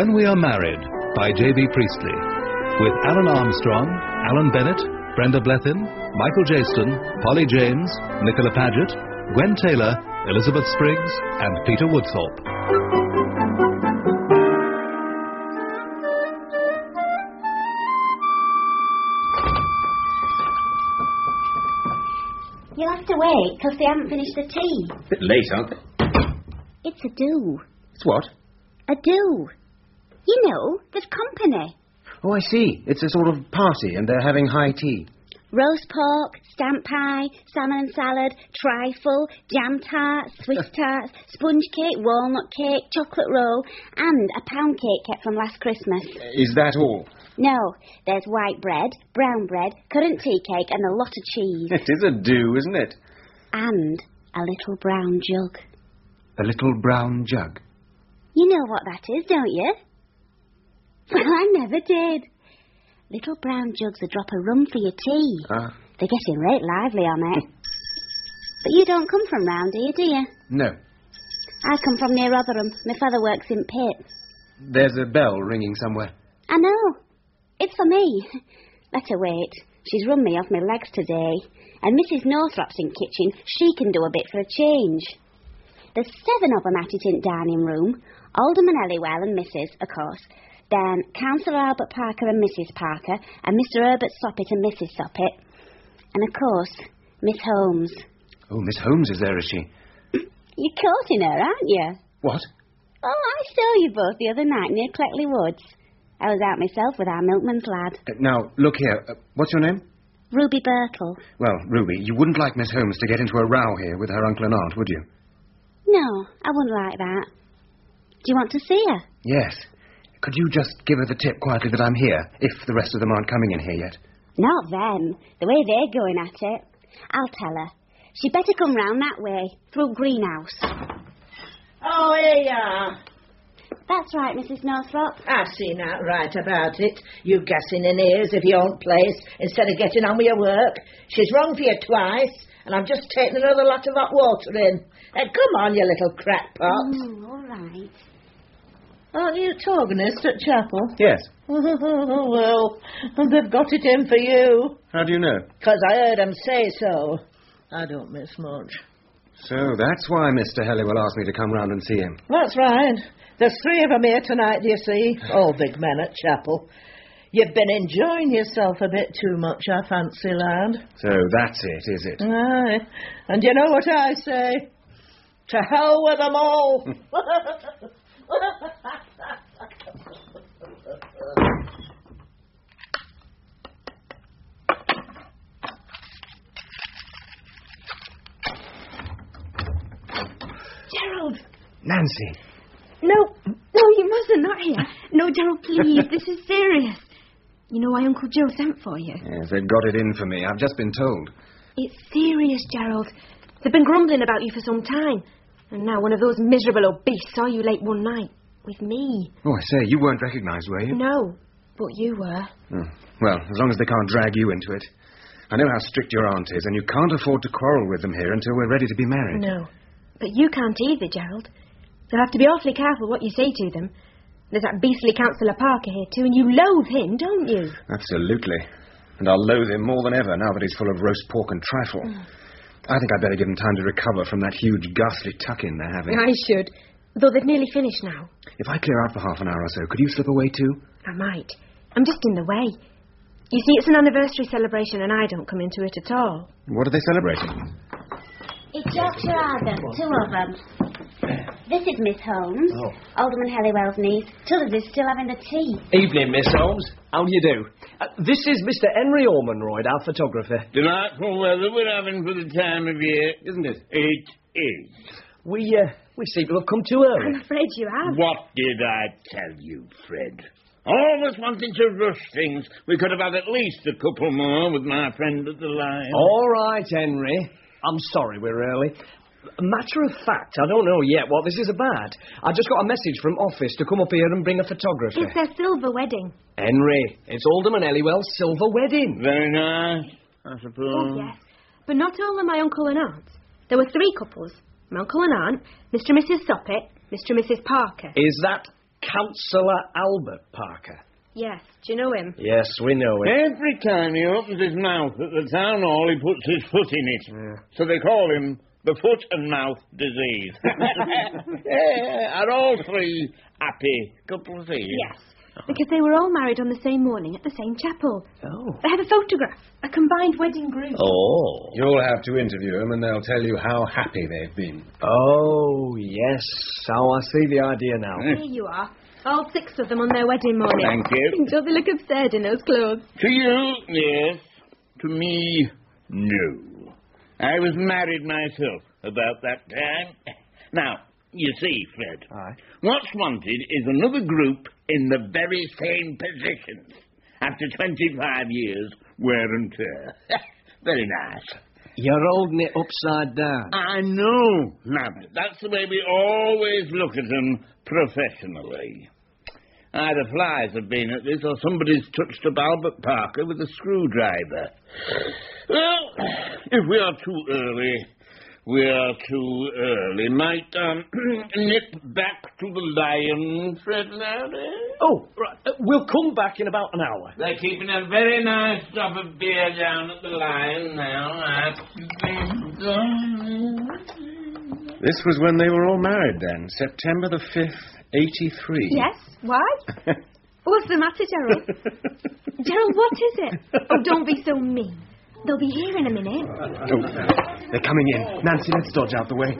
When We Are Married by J.B. Priestley, with Alan Armstrong, Alan Bennett, Brenda Blethyn, Michael Jaston, Polly James, Nicola Paget, Gwen Taylor, Elizabeth Spriggs, and Peter Woodthorpe. You'll have to wait, because they haven't finished the tea. Bit late, aren't they? It's a do. It's what? A do. You know, there's company. Oh, I see. It's a sort of party, and they're having high tea. Roast pork, stamp pie, salmon and salad, trifle, jam tarts, Swiss tarts, sponge cake, walnut cake, chocolate roll, and a pound cake kept from last Christmas. Is that all? No, there's white bread, brown bread, currant tea cake, and a lot of cheese. It is a do, isn't it? And a little brown jug. A little brown jug. You know what that is, don't you? Well, I never did. Little brown jugs a drop of rum for your tea. They're getting right lively on it. But you don't come from round here, do you? No. I come from near Rotherham. My father works in Pitt. There's a bell ringing somewhere. I know. It's for me. Let her wait. She's run me off my legs today. And Mrs. Northrop's in kitchen. She can do a bit for a change. There's 7 of them at it in dining room. Alderman Elliwell and Mrs., of course. Then Councillor Albert Parker and Mrs. Parker, and Mr. Herbert Soppit and Mrs. Soppit. And, of course, Miss Holmes. Oh, Miss Holmes is there, is she? You're courting her, aren't you? What? Oh, I saw you both the other night near Cleckley Woods. I was out myself with our milkman's lad. Now, look here. What's your name? Ruby Birtle. Well, Ruby, you wouldn't like Miss Holmes to get into a row here with her uncle and aunt, would you? No, I wouldn't like that. Do you want to see her? Yes. Could you just give her the tip quietly that I'm here, if the rest of them aren't coming in here yet? Not them. The way they're going at it. I'll tell her. She'd better come round that way, through Greenhouse. Oh, here you are. That's right, Mrs. Northrop. I've seen that right about it. You gassing in ears of your own place instead of getting on with your work. She's rung for you twice, and I've just taken another lot of hot water in. Come on, you little crackpot. All right. Aren't you Torganist at chapel? Yes. Well, they've got it in for you. How do you know? 'Cause I heard 'em say so. I don't miss much. So that's why Mr. Helliwell asked me to come round and see him. That's right. There's 3 of 'em here tonight, do you see? All big men at chapel. You've been enjoying yourself a bit too much, I fancy, lad. So that's it, is it? Aye. And you know what I say? To hell with them all. Gerald! Nancy! No, you mustn't, not here. No, Gerald, please, this is serious. You know why Uncle Joe sent for you? Yes, they've got it in for me. I've just been told. It's serious, Gerald. They've been grumbling about you for some time. And now one of those miserable old beasts saw you late one night. With me. Oh, I say, you weren't recognised, were you? No, but you were. Oh. Well, as long as they can't drag you into it. I know how strict your aunt is, and you can't afford to quarrel with them here until we're ready to be married. No, but you can't either, Gerald. You'll have to be awfully careful what you say to them. There's that beastly Councillor Parker here, too, and you loathe him, don't you? Absolutely. And I'll loathe him more than ever now that he's full of roast pork and trifle. I think I'd better give him time to recover from that huge, ghastly tuck-in they're having. I should. Though they've nearly finished now. If I clear out for half an hour or so, could you slip away too? I might. I'm just in the way. You see, it's an anniversary celebration and I don't come into it at all. What are they celebrating? It's Yorkshire Arden, 2 of them. This is Miss Holmes, Alderman Helliwell's niece. T'others is still having the tea. Evening, Miss Holmes. How do you do? This is Mr. Henry Ormonroyd, our photographer. Delightful weather we're having for the time of year, isn't it? It is. We seem to have come too early. I'm afraid you have. What did I tell you, Fred? Always wanting to rush things. We could have had at least a couple more with my friend at the line. All right, Henry. I'm sorry we're early. Matter of fact, I don't know yet what this is about. I just got a message from office to come up here and bring a photographer. It's their silver wedding. Henry, it's Alderman Elliwell's silver wedding. Very nice, I suppose. Oh, yes. But not all of my uncle and aunts. There were 3 couples. My uncle and aunt, Mr. and Mrs. Soppit, Mr. and Mrs. Parker. Is that Councillor Albert Parker. Yes, do you know him? Yes, we know him. Every time he opens his mouth at the town hall, he puts his foot in it. So they call him the foot and mouth disease. Are all three happy couples here? Yes, because they were all married on the same morning at the same chapel. Oh. They have a photograph, a combined wedding group. Oh. You'll have to interview them and they'll tell you how happy they've been. Oh, yes. Oh, I see the idea now. Here you are. All 6 of them on their wedding morning. Thank you. Don't they look absurd in those clothes? To you, yes. To me, no. I was married myself about that time. Now, you see, Fred, Aye. what's wanted is another group in the very same positions after 25 years wear and tear. Very nice. You're holding it upside down. I know. Now, that's the way we always look at them professionally. Either flies have been at this or somebody's touched up Albert Parker with a screwdriver. Well, if we are too early, we are too early. Might nip back to the Lion, Fred Lowry? Oh, right. We'll come back in about an hour. They're keeping a very nice drop of beer down at the Lion now. This was when they were all married then, September the 5th, 83. Yes, why? What's the matter, Gerald? Gerald, what is it? Oh, don't be so mean. They'll be here in a minute. Oh, they're coming in. Nancy, let's dodge out the way.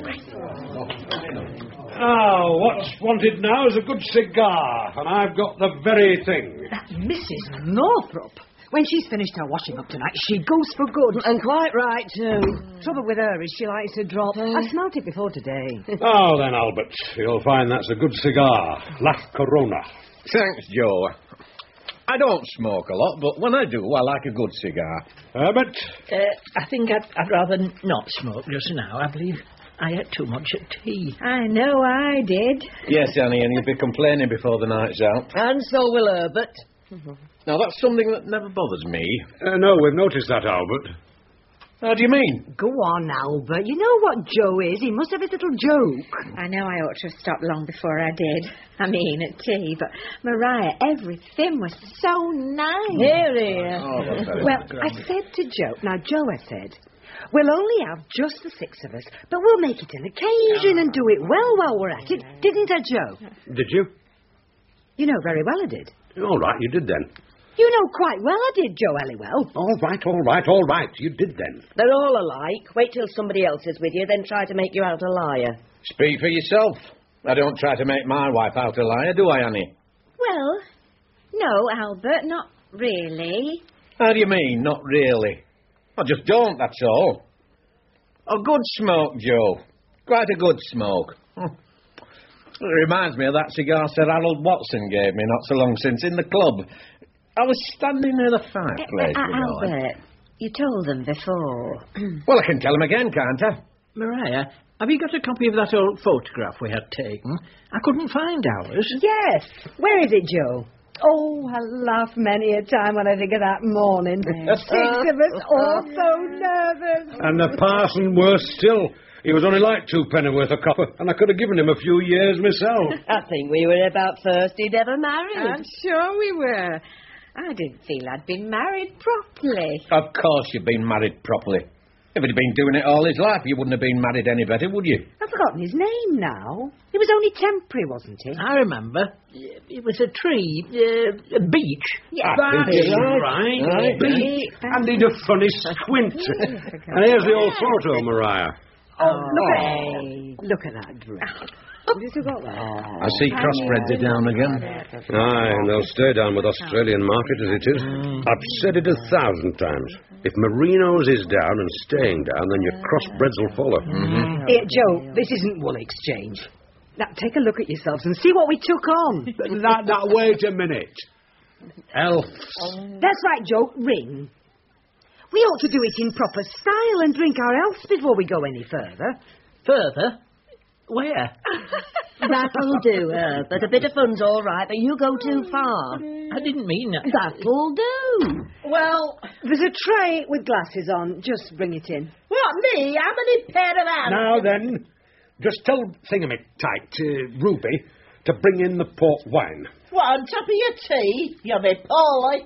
Oh, what's wanted now is a good cigar, and I've got the very thing. That Mrs. Northrop. When she's finished her washing up tonight, she goes for good. And quite right, too. Trouble with her is she likes to drop. I smelt it before today. Oh, then, Albert, you'll find that's a good cigar. La Corona. Thanks, Joe. I don't smoke a lot, but when I do, I like a good cigar. Herbert? I think I'd rather not smoke just now. I believe I ate too much at tea. I know I did. Yes, Annie, and you'll be complaining before the night's out. And so will Herbert. Now, that's something that never bothers me. No, we've noticed that, Albert. How do you mean? Go on, Albert. You know what Joe is. He must have his little joke. I know I ought to have stopped long before I did. I mean, at tea, but Mariah, everything was so nice. Here, here. Well, I said to Joe, now Joe, I said, we'll only have just the 6 of us, but we'll make it an occasion and do it well while we're at it. Didn't I, Joe? Did you? You know very well I did. All right, you did then. You know quite well I did, Joe Halliwell. All right, you did then. They're all alike. Wait till somebody else is with you, then try to make you out a liar. Speak for yourself. I don't try to make my wife out a liar, do I, Annie? Well, no, Albert, not really. How do you mean, not really? I just don't, that's all. A good smoke, Joe. Quite a good smoke. It reminds me of that cigar Sir Harold Watson gave me not so long since in the club. I was standing near the fireplace, you know. Albert, you told them before. Well, I can tell them again, can't I? Mariah, have you got a copy of that old photograph we had taken? I couldn't find ours. Yes. Where is it, Joe? Oh, I laugh many a time when I think of that morning. 6 of us all so nervous. And the parson worse still. He was only like 2 pennyworth a copper, and I could have given him a few years myself. I think we were about first he'd ever married. I'm sure we were. I didn't feel I'd been married properly. Of course you've been married properly. If he'd been doing it all his life, you wouldn't have been married any better, would you? I've forgotten his name now. He was only temporary, wasn't he? I remember. It was a tree, a beach. Yeah. That's right. And he'd a funny squint. And here's the old photo, Mariah. Oh, look at that dress. Have you still got that? I see crossbreds are down again. Aye, and they'll stay down with Australian market as it is. I've said it 1,000 times. If Merino's is down and staying down, then your crossbreds will follow. Here, Joe, this isn't wool exchange. Now, take a look at yourselves and see what we took on. Now, wait a minute. Elves. That's right, Joe. Ring. We ought to do it in proper style and drink our healths before we go any further. Further? Where? That'll do, but a bit of fun's all right, but you go too far. I didn't mean that. That'll do. Well, there's a tray with glasses on. Just bring it in. What, me? How many pair of hands? Now then, just tell Thingamatight, Ruby, to bring in the port wine. What, on top of your tea? You're a bit poorly.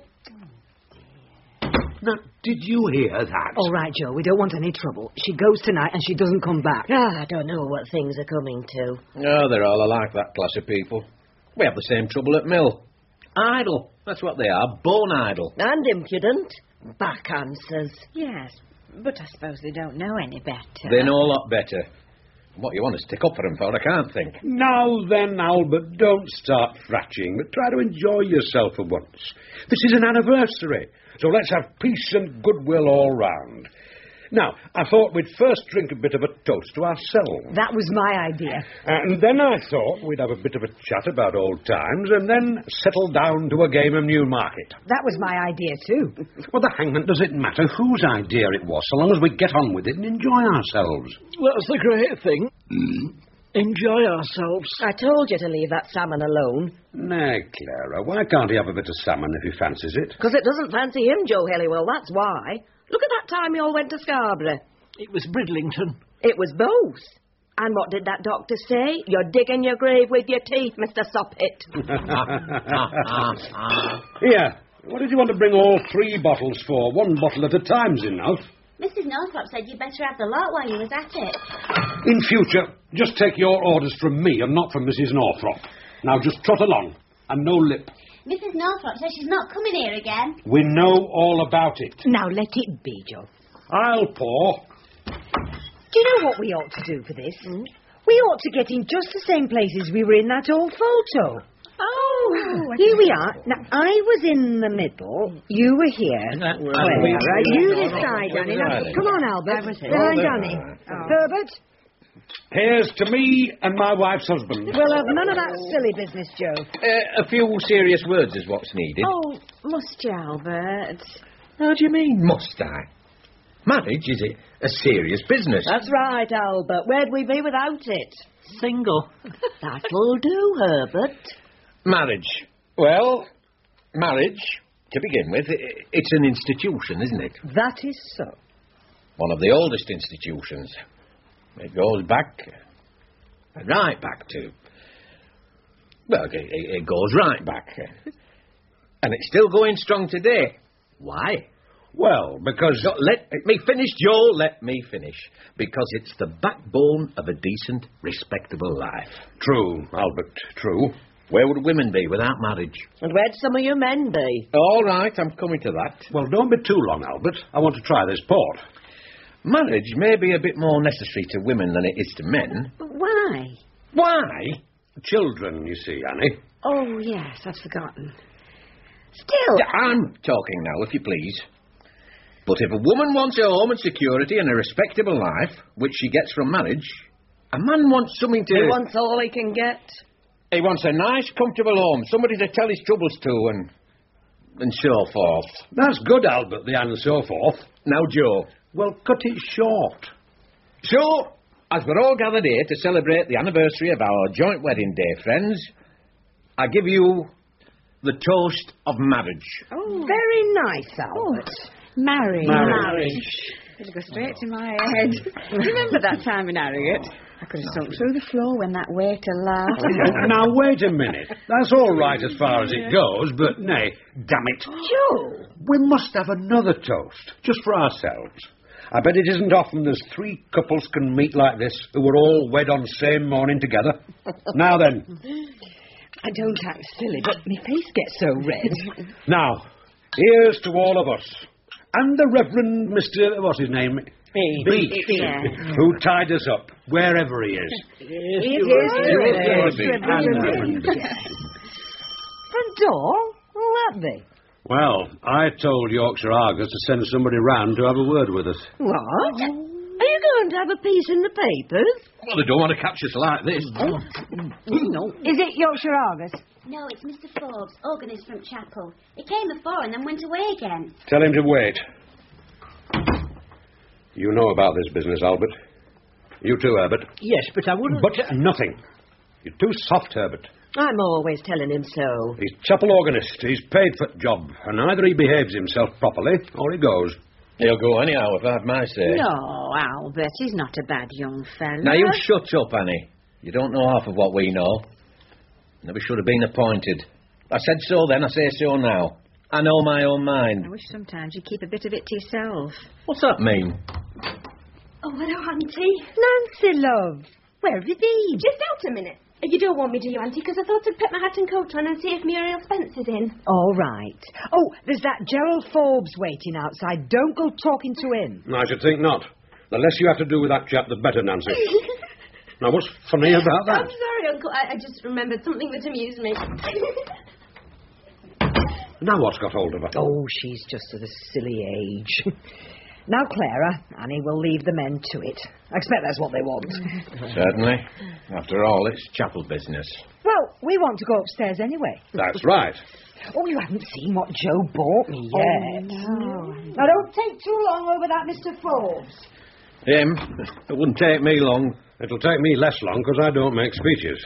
Now, did you hear that? All right, Joe, we don't want any trouble. She goes tonight and she doesn't come back. I don't know what things are coming to. Oh, they're all alike, that class of people. We have the same trouble at mill. Idle. That's what they are. Born idle. And impudent. Back answers. Yes, but I suppose they don't know any better. They know a lot better. What you want to stick up for them for, I can't think. Now then, Albert, don't start fratching, but try to enjoy yourself for once. This is an anniversary, so let's have peace and goodwill all round. Now, I thought we'd first drink a bit of a toast to ourselves. That was my idea. And then I thought we'd have a bit of a chat about old times and then settle down to a game of Newmarket. That was my idea, too. Well, the hangman, does it matter whose idea it was, so long as we get on with it and enjoy ourselves? That's the great thing. Enjoy ourselves. I told you to leave that salmon alone. Nay, Clara, why can't he have a bit of salmon if he fancies it? Because it doesn't fancy him, Joe Helliwell, that's why. Look at that time you all went to Scarborough. It was Bridlington. It was both. And what did that doctor say? You're digging your grave with your teeth, Mr. Soppit. Here, what did you want to bring all 3 bottles for? 1 bottle at a time's enough. Mrs. Northrop said you'd better have the lot while you was at it. In future, just take your orders from me and not from Mrs. Northrop. Now just trot along, and no lip. Mrs. Northrop says she's not coming here again. We know all about it. Now let it be, Joe. I'll pour. Do you know what we ought to do for this? We ought to get in just the same places we were in that old photo. Oh, here we are. Now, I was in the middle. You were here. Right, you decide, Danny. Now, come on, Albert. Behind Danny. Herbert? Here's to me and my wife's husband. We'll have none of that silly business, Joe. A few serious words is what's needed. Oh, must you, Albert? How do you mean, must I? Marriage is a serious business. That's right, Albert. Where'd we be without it? Single. That'll do, Herbert. Marriage. Well, marriage, to begin with, it's an institution, isn't it? That is so. One of the oldest institutions. It goes back, right back to... Well, it goes right back. And it's still going strong today. Why? Well, because... Let me finish, Joe, let me finish. Because it's the backbone of a decent, respectable life. True, Albert, true. Where would women be without marriage? And where'd some of your men be? All right, I'm coming to that. Well, don't be too long, Albert. I want to try this port. Marriage may be a bit more necessary to women than it is to men. But why? Why? Children, you see, Annie. Oh, yes, I'd forgotten. Still... I'm talking now, if you please. But if a woman wants a home and security and a respectable life, which she gets from marriage, a man wants something to... He wants all he can get. He wants a nice, comfortable home, somebody to tell his troubles to, and so forth. That's good, Albert, the and so forth. Now, Joe. Well, cut it short. So, as we're all gathered here to celebrate the anniversary of our joint wedding day, friends, I give you the toast of marriage. Oh, very nice, Albert. Marriage. It'll go straight to my head. Remember that time in Harrogate? I could have sunk through the floor when that waiter laughed. Now, wait a minute. That's all right as far as it goes, but nay, damn it. Joe! We must have another toast, just for ourselves. I bet it isn't often there's 3 couples can meet like this who were all wed on same morning together. Now then. I don't act silly, but my face gets so red. Now, here's to all of us. And the Reverend Mr... what's his name? Beach. Yeah. Who tied us up, wherever he is. Front door? What'll that be? Well, I told Yorkshire Argus to send somebody round to have a word with us. What? Are you going to have a piece in the papers? Well, they don't want to catch us like this. No. Is it Yorkshire Argus? No, it's Mr. Forbes, organist from Chapel. He came before and then went away again. Tell him to wait. You know about this business, Albert. You too, Herbert. Yes, but I wouldn't... But nothing. You're too soft, Herbert. I'm always telling him so. He's chapel organist. He's paid for the job. And either he behaves himself properly, or he goes. He'll go anyhow, if I have my say. No, Albert, he's not a bad young fellow. Now, you shut up, Annie. You don't know half of what we know. Never should have been appointed. I said so then, I say so now. I know my own mind. I wish sometimes you'd keep a bit of it to yourself. What's that mean? Oh, hello, Auntie. Nancy, love. Where have you been? Just out a minute. You don't want me, do you, Auntie? Because I thought I'd put my hat and coat on and see if Muriel Spencer's in. All right. Oh, there's that Gerald Forbes waiting outside. Don't go talking to him. I should think not. The less you have to do with that chap, the better, Nancy. Now, what's funny about that? I'm sorry, Uncle. I just remembered something that amused me. Now what's got hold of her? Oh, she's just at a silly age. Now, Clara, Annie will leave the men to it. I expect that's what they want. Certainly. After all, it's chapel business. Well, we want to go upstairs anyway. That's right. Oh, you haven't seen what Joe bought me yet. Oh, no. Now, don't take too long over that, Mr. Forbes. Him? It wouldn't take me long. It'll take me less long, because I don't make speeches.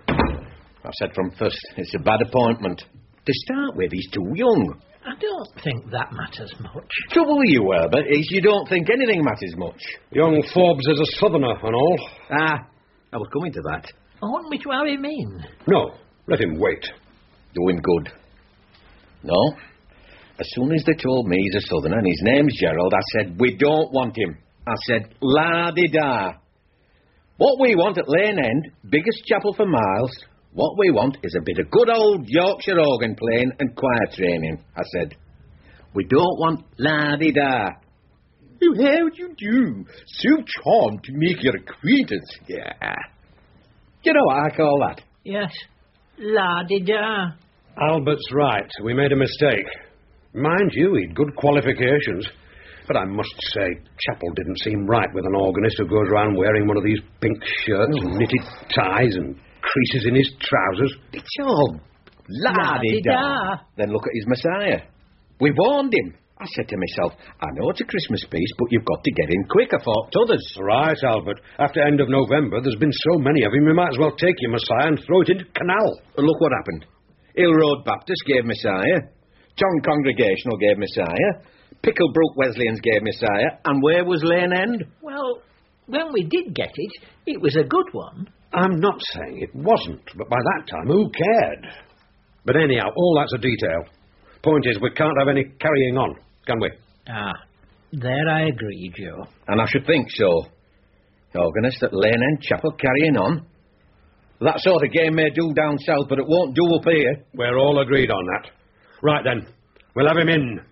I said from first, it's a bad appointment. To start with, he's too young. I don't think that matters much. Trouble with you, Herbert, is you don't think anything matters much. Young Forbes is a southerner and all. Ah, I was coming to that. I want me to have him in. No, let him wait. Doing good. No. As soon as they told me he's a southerner and his name's Gerald, I said, we don't want him. I said, la-di-da. What we want at Lane End, biggest chapel for miles, what we want is a bit of good old Yorkshire organ playing and choir training, I said. We don't want la-di-da. Oh, how do you do? So charmed to make your acquaintance. Yeah. You know what I call that? Yes. La-di-da. Albert's right. We made a mistake. Mind you, he'd good qualifications. But I must say, chapel didn't seem right with an organist who goes around wearing one of these pink shirts and knitted ties and creases in his trousers. It's all la-di-da. Then look at his Messiah. We warned him. I said to myself, I know it's a Christmas piece, but you've got to get in quick. I thought to others. Right, Albert. After end of November, there's been so many of him, you might as well take your Messiah and throw it into canal. And look what happened. Hill Road Baptist gave Messiah. John Congregational gave Messiah. Picklebrook Wesleyans gave Messiah. And where was Lane End? Well, when we did get it, it was a good one. I'm not saying it wasn't, but by that time, who cared? But anyhow, all that's a detail. Point is, we can't have any carrying on, can we? Ah, there I agree, Joe. And I should think so. Organist at Lane End Chapel carrying on. That sort of game may do down south, but it won't do up here. We're all agreed on that. Right then, we'll have him in.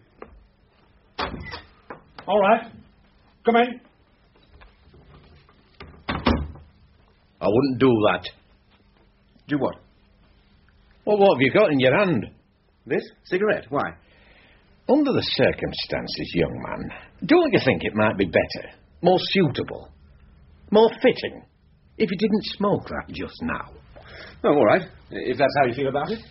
All right. Come in. I wouldn't do that. Do what? Well, what have you got in your hand? This? Cigarette? Why? Under the circumstances, young man, don't you think it might be better, more suitable, more fitting, if you didn't smoke that just now? Oh, all right. If that's how you feel about it.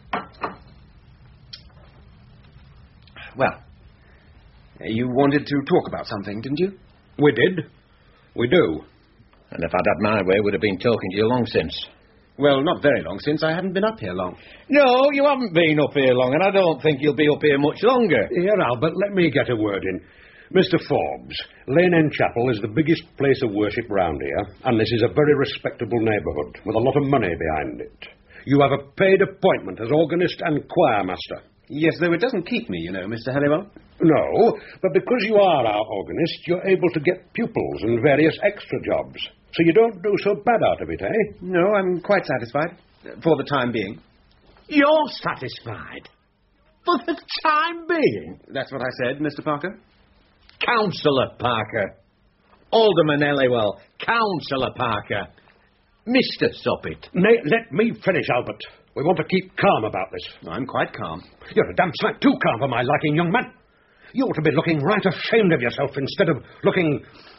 Well, you wanted to talk about something, didn't you? We did. We do. And if I'd had my way, we'd have been talking to you long since. Well, not very long since. I haven't been up here long. No, you haven't been up here long, and I don't think you'll be up here much longer. Here, Albert, let me get a word in. Mr. Forbes, Lane End Chapel is the biggest place of worship round here, and this is a very respectable neighbourhood with a lot of money behind it. You have a paid appointment as organist and choirmaster. Yes, though it doesn't keep me, you know, Mr. Halliwell. No, but because you are our organist, you're able to get pupils and various extra jobs. So you don't do so bad out of it, eh? No, I'm quite satisfied. For the time being. You're satisfied? For the time being? That's what I said, Mr. Parker. Councillor Parker. Alderman Halliwell. Councillor Parker. Mr. Soppit. Let me finish, Albert. We want to keep calm about this. I'm quite calm. You're a damn sight too calm for my liking, young man. You ought to be looking right ashamed of yourself instead of looking,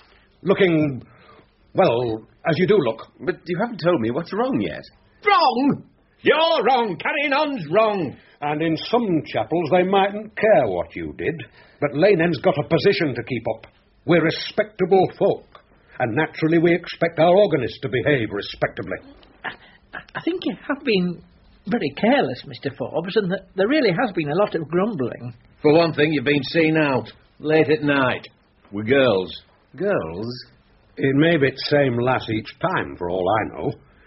well, as you do look. But you haven't told me what's wrong yet. Wrong? You're wrong. Carrying on's wrong. And in some chapels they mightn't care what you did. But Lane End's got a position to keep up. We're respectable folk. And naturally we expect our organist to behave respectably. I think you have been very careless, Mr. Forbes, and that there really has been a lot of grumbling. For one thing, you've been seen out late at night with girls. Girls? It may be the same lass each time, for all I know.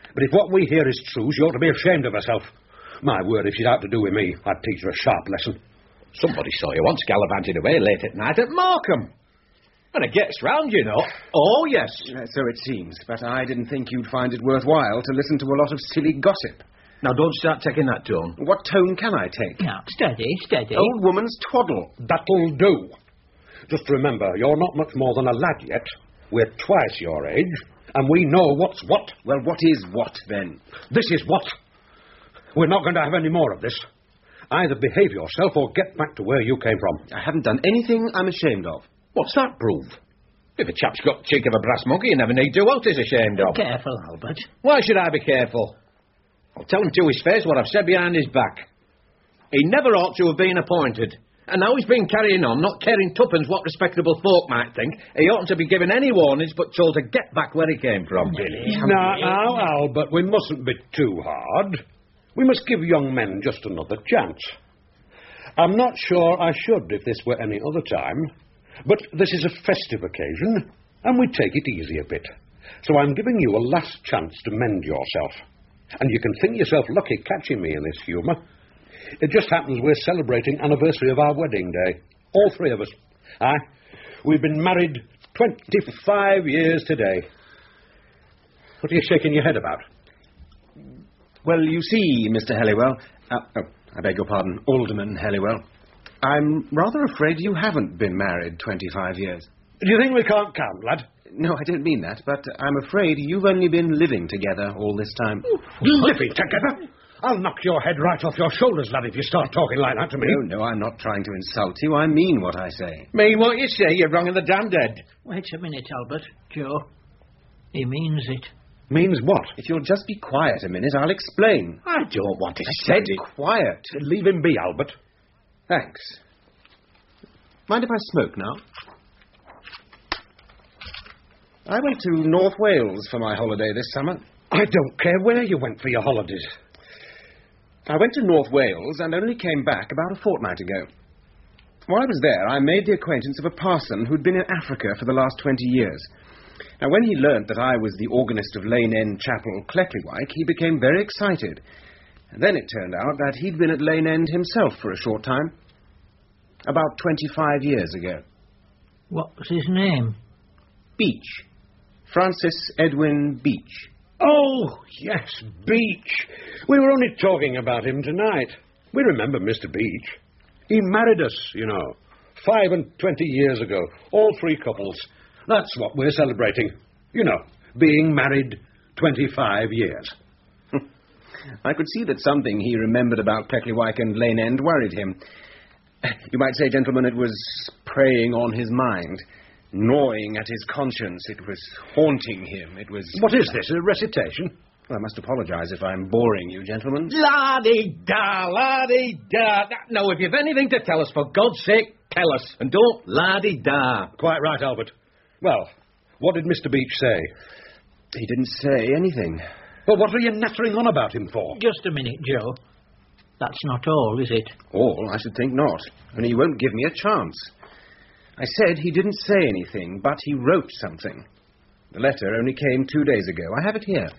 But if what we hear is true, she ought to be ashamed of herself. My word, if she's out to do with me, I'd teach her a sharp lesson. Somebody saw you once gallivanting away late at night at Markham. And it gets round, you know. Oh, yes. So it seems, but I didn't think you'd find it worthwhile to listen to a lot of silly gossip. Now, don't start taking that tone. What tone can I take? Now, steady. Old woman's twaddle. That'll do. Just remember, you're not much more than a lad yet. We're twice your age, and we know what's what. Well, what is what, then? This is what. We're not going to have any more of this. Either behave yourself or get back to where you came from. I haven't done anything I'm ashamed of. What's that prove? If a chap's got the cheek of a brass monkey, you never need to. What is ashamed of? Careful, Albert. Why should I be careful? I'll tell him to his face what I've said behind his back. He never ought to have been appointed. And now he's been carrying on, not caring tuppence what respectable folk might think. He oughtn't to be given any warnings but told to get back where he came from. Now, Albert, we mustn't be too hard. We must give young men just another chance. I'm not sure I should if this were any other time, but this is a festive occasion, and we take it easy a bit. So I'm giving you a last chance to mend yourself. And you can think yourself lucky catching me in this humour. It just happens we're celebrating anniversary of our wedding day. All three of us. Aye. We've been married 25 years today. What are you shaking your head about? Well, you see, Mr. Helliwell... I beg your pardon, Alderman Helliwell. I'm rather afraid you haven't been married 25 years. Do you think we can't count, lad? No, I don't mean that, but I'm afraid you've only been living together all this time. Living together? I'll knock your head right off your shoulders, lad, if you start talking like that to me. No, I'm not trying to insult you. I mean what I say. Mean what you say? You're wrong in the damn dead. Wait a minute, Albert. Joe. He means it. Means what? If you'll just be quiet a minute, I'll explain. I don't want to said quiet. Leave him be, Albert. Thanks. Mind if I smoke now? I went to North Wales for my holiday this summer. I don't care where you went for your holidays. I went to North Wales and only came back about a fortnight ago. While I was there, I made the acquaintance of a parson who'd been in Africa for the last 20 years. Now, when he learnt that I was the organist of Lane End Chapel, Cleckleywyke, he became very excited. And then it turned out that he'd been at Lane End himself for a short time. About 25 years ago. What was his name? Beach. Francis Edwin Beach. Oh, yes, Beach. We were only talking about him tonight. We remember Mr. Beach. He married us, you know, 25 years ago. All three couples. That's what we're celebrating. You know, being married 25 years. I could see that something he remembered about Cleckleywyke and Lane End worried him. You might say, gentlemen, it was preying on his mind, gnawing at his conscience. It was haunting him. It was... What is this, a recitation? Well, I must apologise if I'm boring you, gentlemen. La-di-da, la-di-da. Now, if you've anything to tell us, for God's sake, tell us. And don't la-di-da. Quite right, Albert. Well, what did Mr. Beach say? He didn't say anything. Well, what are you nattering on about him for? Just a minute, Joe. That's not all, is it? All? I should think not. Only he won't give me a chance. I said he didn't say anything, but he wrote something. The letter only came 2 days ago. I have it here.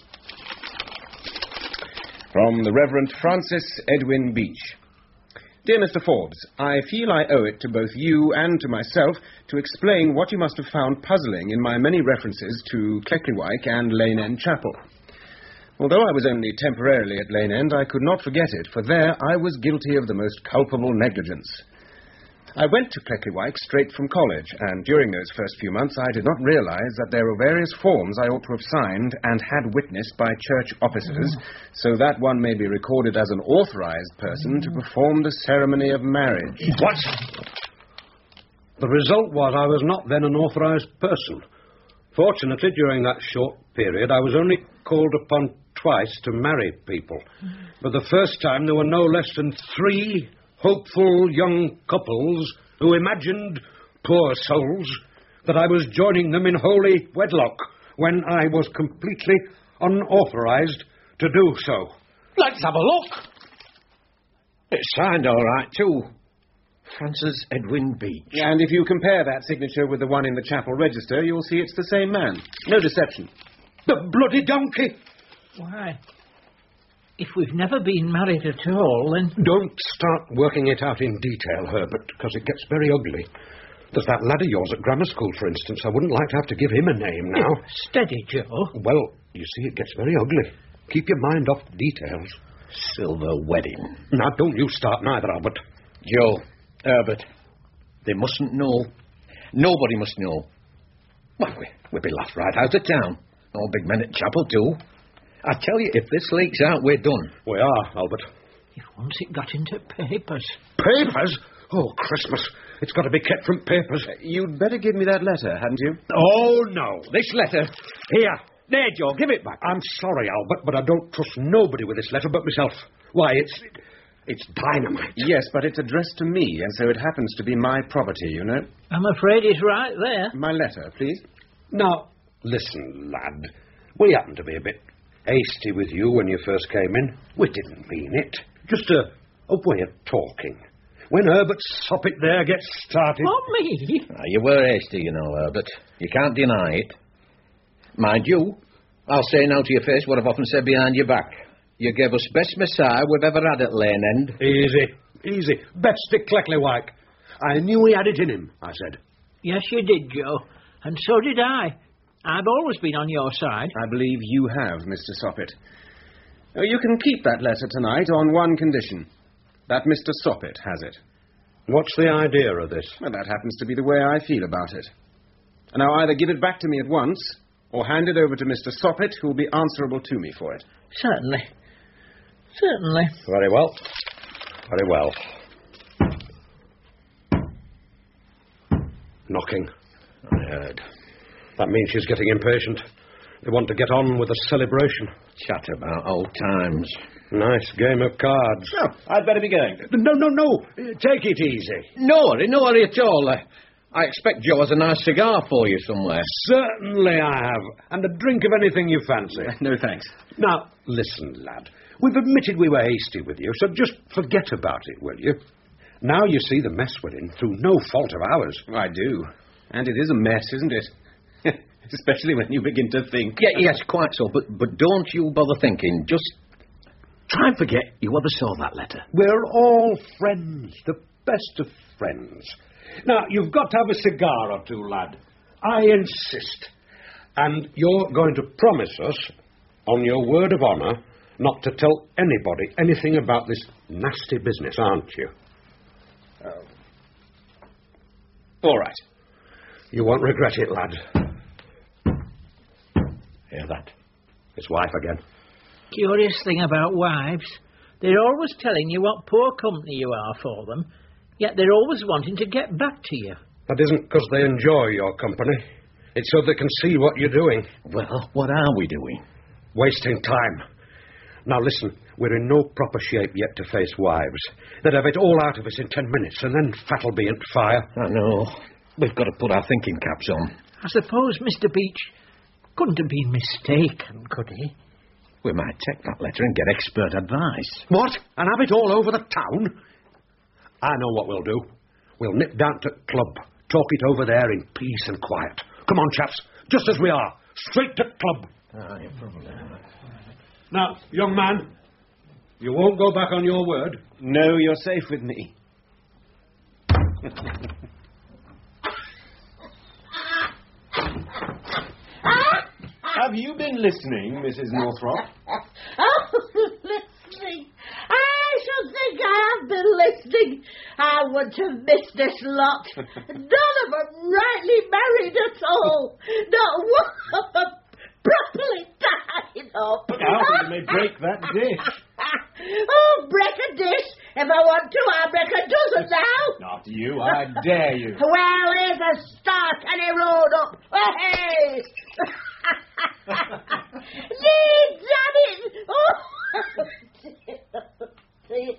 From the Reverend Francis Edwin Beach. Dear Mr. Forbes, I feel I owe it to both you and to myself to explain what you must have found puzzling in my many references to Cleckleywyke and Lane End Chapel. Although I was only temporarily at Lane End, I could not forget it, for there I was guilty of the most culpable negligence. I went to Cleckleywyke straight from college, and during those first few months I did not realize that there were various forms I ought to have signed and had witnessed by church officers, so that one may be recorded as an authorized person to perform the ceremony of marriage. What? The result was I was not then an authorized person. Fortunately, during that short period, I was only called upon twice to marry people. For the first time, there were no less than 3 hopeful young couples who imagined, poor souls, that I was joining them in holy wedlock when I was completely unauthorized to do so. Let's have a look. It's signed all right, too. Francis Edwin Beach. And if you compare that signature with the one in the chapel register, you'll see it's the same man. No deception. The bloody donkey! Why, if we've never been married at all, then... Don't start working it out in detail, Herbert, because it gets very ugly. There's that lad of yours at grammar school, for instance. I wouldn't like to have to give him a name now. Steady, Joe. Well, you see, it gets very ugly. Keep your mind off details. Silver wedding. Now, don't you start neither, Albert. Joe, Herbert, they mustn't know. Nobody must know. Well, we'll be laughed right out of town. All big men at chapel, too. I tell you, if this leaks out, we're done. We are, Albert. If once it got into papers... Papers? Oh, Christmas. It's got to be kept from papers. You'd better give me that letter, hadn't you? Oh, no. This letter... Here. There, Joe, give it back. I'm sorry, Albert, but I don't trust nobody with this letter but myself. Why, it's dynamite. Yes, but it's addressed to me, and so it happens to be my property, you know. I'm afraid he's right there. My letter, please. Now, listen, lad. We happened to be a bit hasty with you when you first came in. We didn't mean it. Just a way of talking. When Herbert Soppit there gets started... Not me. You were hasty, you know, Herbert. You can't deny it. Mind you, I'll say now to your face what I've often said behind your back. You gave us best Messiah we've ever had at Lane End. Easy. Best Dick Cleckley-Wyke. I knew he had it in him, I said. Yes, you did, Joe. And so did I. I've always been on your side. I believe you have, Mr. Soppit. You can keep that letter tonight on one condition. That Mr. Soppit has it. What's the idea of this? Well, that happens to be the way I feel about it. And now either give it back to me at once, or hand it over to Mr. Soppit, who will be answerable to me for it. Certainly. Very well. Knocking. I heard. That means she's getting impatient. They want to get on with the celebration. Chat about old times. Nice game of cards. Oh, I'd better be going. No. Take it easy. No hurry at all. I expect Joe has a nice cigar for you somewhere. Certainly I have. And a drink of anything you fancy. No, thanks. Now, listen, lad. We've admitted we were hasty with you, so just forget about it, will you? Now you see the mess we're in through no fault of ours. I do. And it is a mess, isn't it? Especially when you begin to think. Yes, quite so. But don't you bother thinking. Just try and forget you ever saw that letter. We're all friends. The best of friends. Now, you've got to have a cigar or two, lad. I insist. And you're going to promise us, on your word of honour, not to tell anybody anything about this nasty business, aren't you? All right. You won't regret it, lad. Hear that? His wife again. Curious thing about wives. They're always telling you what poor company you are for them, yet they're always wanting to get back to you. That isn't because they enjoy your company. It's so they can see what you're doing. Well, what are we doing? Wasting time. Now listen, we're in no proper shape yet to face wives. They'd have it all out of us in 10 minutes, and then fat'll be at fire. I know. We've got to put our thinking caps on. I suppose Mr. Beach couldn't have been mistaken, could he? We might take that letter and get expert advice. What? And have it all over the town? I know what we'll do. We'll nip down to club, talk it over there in peace and quiet. Come on, chaps, just as we are. Straight to club. You're probably right. Now, young man, you won't go back on your word? No, you're safe with me. Have you been listening, Mrs. Northrop? Listening? I should think I have been listening. I wouldn't have missed this lot. None of them rightly married at all. Not one of them properly tied up. Now you may break that dish. Oh, break a dish. If I want to, I'll break a dozen now. Not you, I dare you. Well, here's a start and a road up. Hey! Damn it! Oh, dear.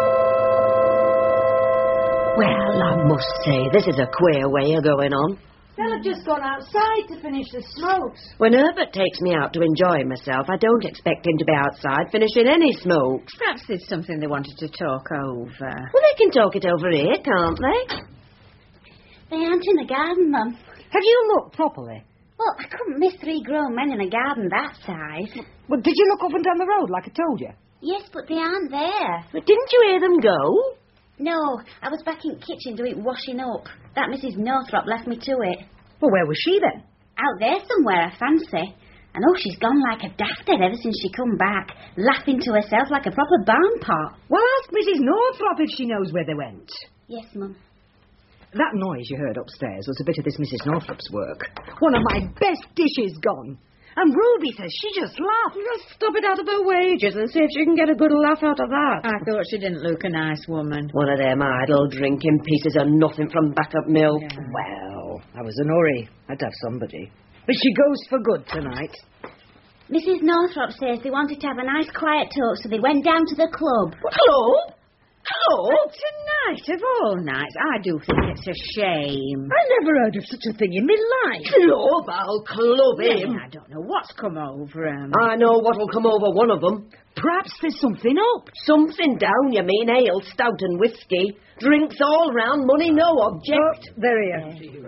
Well, I must say, this is a queer way of going on. They'll have just gone outside to finish the smokes. When Herbert takes me out to enjoy myself, I don't expect him to be outside finishing any smokes. Perhaps there's something they wanted to talk over. Well, they can talk it over here, can't they? They aren't in the garden, Mum. Have you looked properly? Well, I couldn't miss 3 grown men in a garden that size. Well, did you look up and down the road like I told you? Yes, but they aren't there. But didn't you hear them go? No, I was back in the kitchen doing washing up. That Mrs. Northrop left me to it. Well, where was she then? Out there somewhere, I fancy. I know she's gone like a dafthead ever since she come back, laughing to herself like a proper barn pot. Well, ask Mrs. Northrop if she knows where they went. Yes, Mum. That noise you heard upstairs was a bit of this Mrs. Northrop's work. One of my best dishes gone. And Ruby says she just laughed. Just stop it out of her wages and see if she can get a good laugh out of that. I thought she didn't look a nice woman. One of them idle drinking pieces of nothing from backup milk. Yeah. Well, I was in a hurry. I'd have somebody. But she goes for good tonight. Mrs. Northrop says they wanted to have a nice quiet talk, so they went down to the club. Club? Hello? Oh, tonight of all nights, I do think it's a shame. I never heard of such a thing in my life. Club? I'll club him. I don't know what's come over him. I know what'll come over one of them. Perhaps there's something up. Something down, you mean? Ale, stout and whiskey. Drinks all round, money no object. Oh, there he is.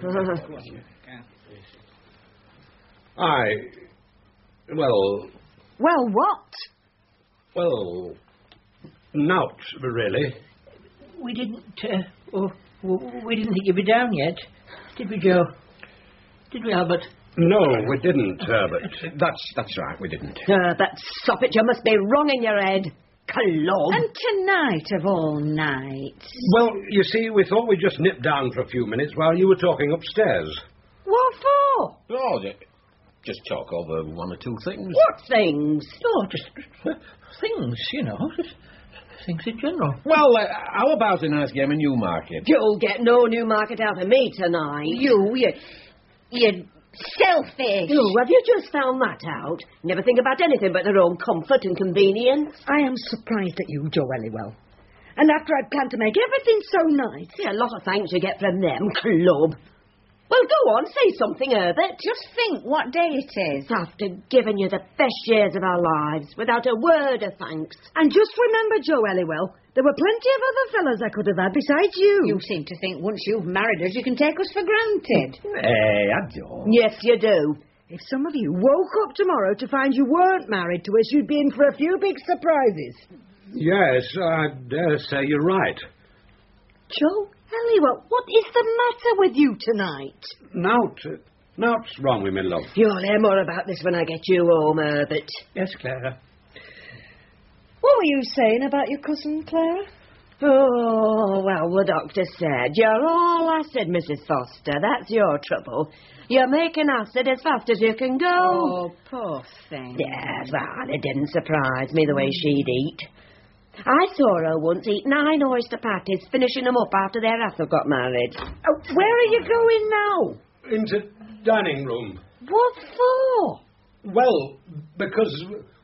Well, what? well, nought, really. We didn't, we didn't think you'd be down yet, did we, Joe? Did we, Albert? No, we didn't, Herbert. That's right, we didn't. But stop it, you must be wrong in your head. Club. And tonight of all nights. Well, you see, we thought we'd just nip down for a few minutes while you were talking upstairs. What for? Oh, just talk over one or two things. What things? Oh, just things, you know, just things in general. Well, how about a nice game of Newmarket? You'll get no Newmarket out of me tonight. You selfish. Have you just found that out? Never think about anything but their own comfort and convenience. I am surprised at you, Joe Elliwell. And after I'd planned to make everything so nice. Yeah, a lot of thanks you get from them, club. Well, go on, say something, Herbert. Just think what day it is. After giving you the best years of our lives, without a word of thanks. And just remember, Joe Elliwell, there were plenty of other fellas I could have had besides you. You seem to think once you've married us, you can take us for granted. Hey, I don't. Yes, you do. If some of you woke up tomorrow to find you weren't married to us, you'd be in for a few big surprises. Yes, I dare say you're right. Joe Elliwell, what is the matter with you tonight? Nought's wrong with me, love. You'll hear more about this when I get you home, Herbert. Yes, Clara. What were you saying about your cousin, Clara? Oh, well, the doctor said, you're all acid, Mrs. Foster. That's your trouble. You're making acid as fast as you can go. Oh, poor thing. Yes, well, it didn't surprise me the way she'd eat. I saw her once eat 9 oyster patties, finishing them up after their Ethel got married. Oh, where are you going now? Into dining room. What for? Well, because,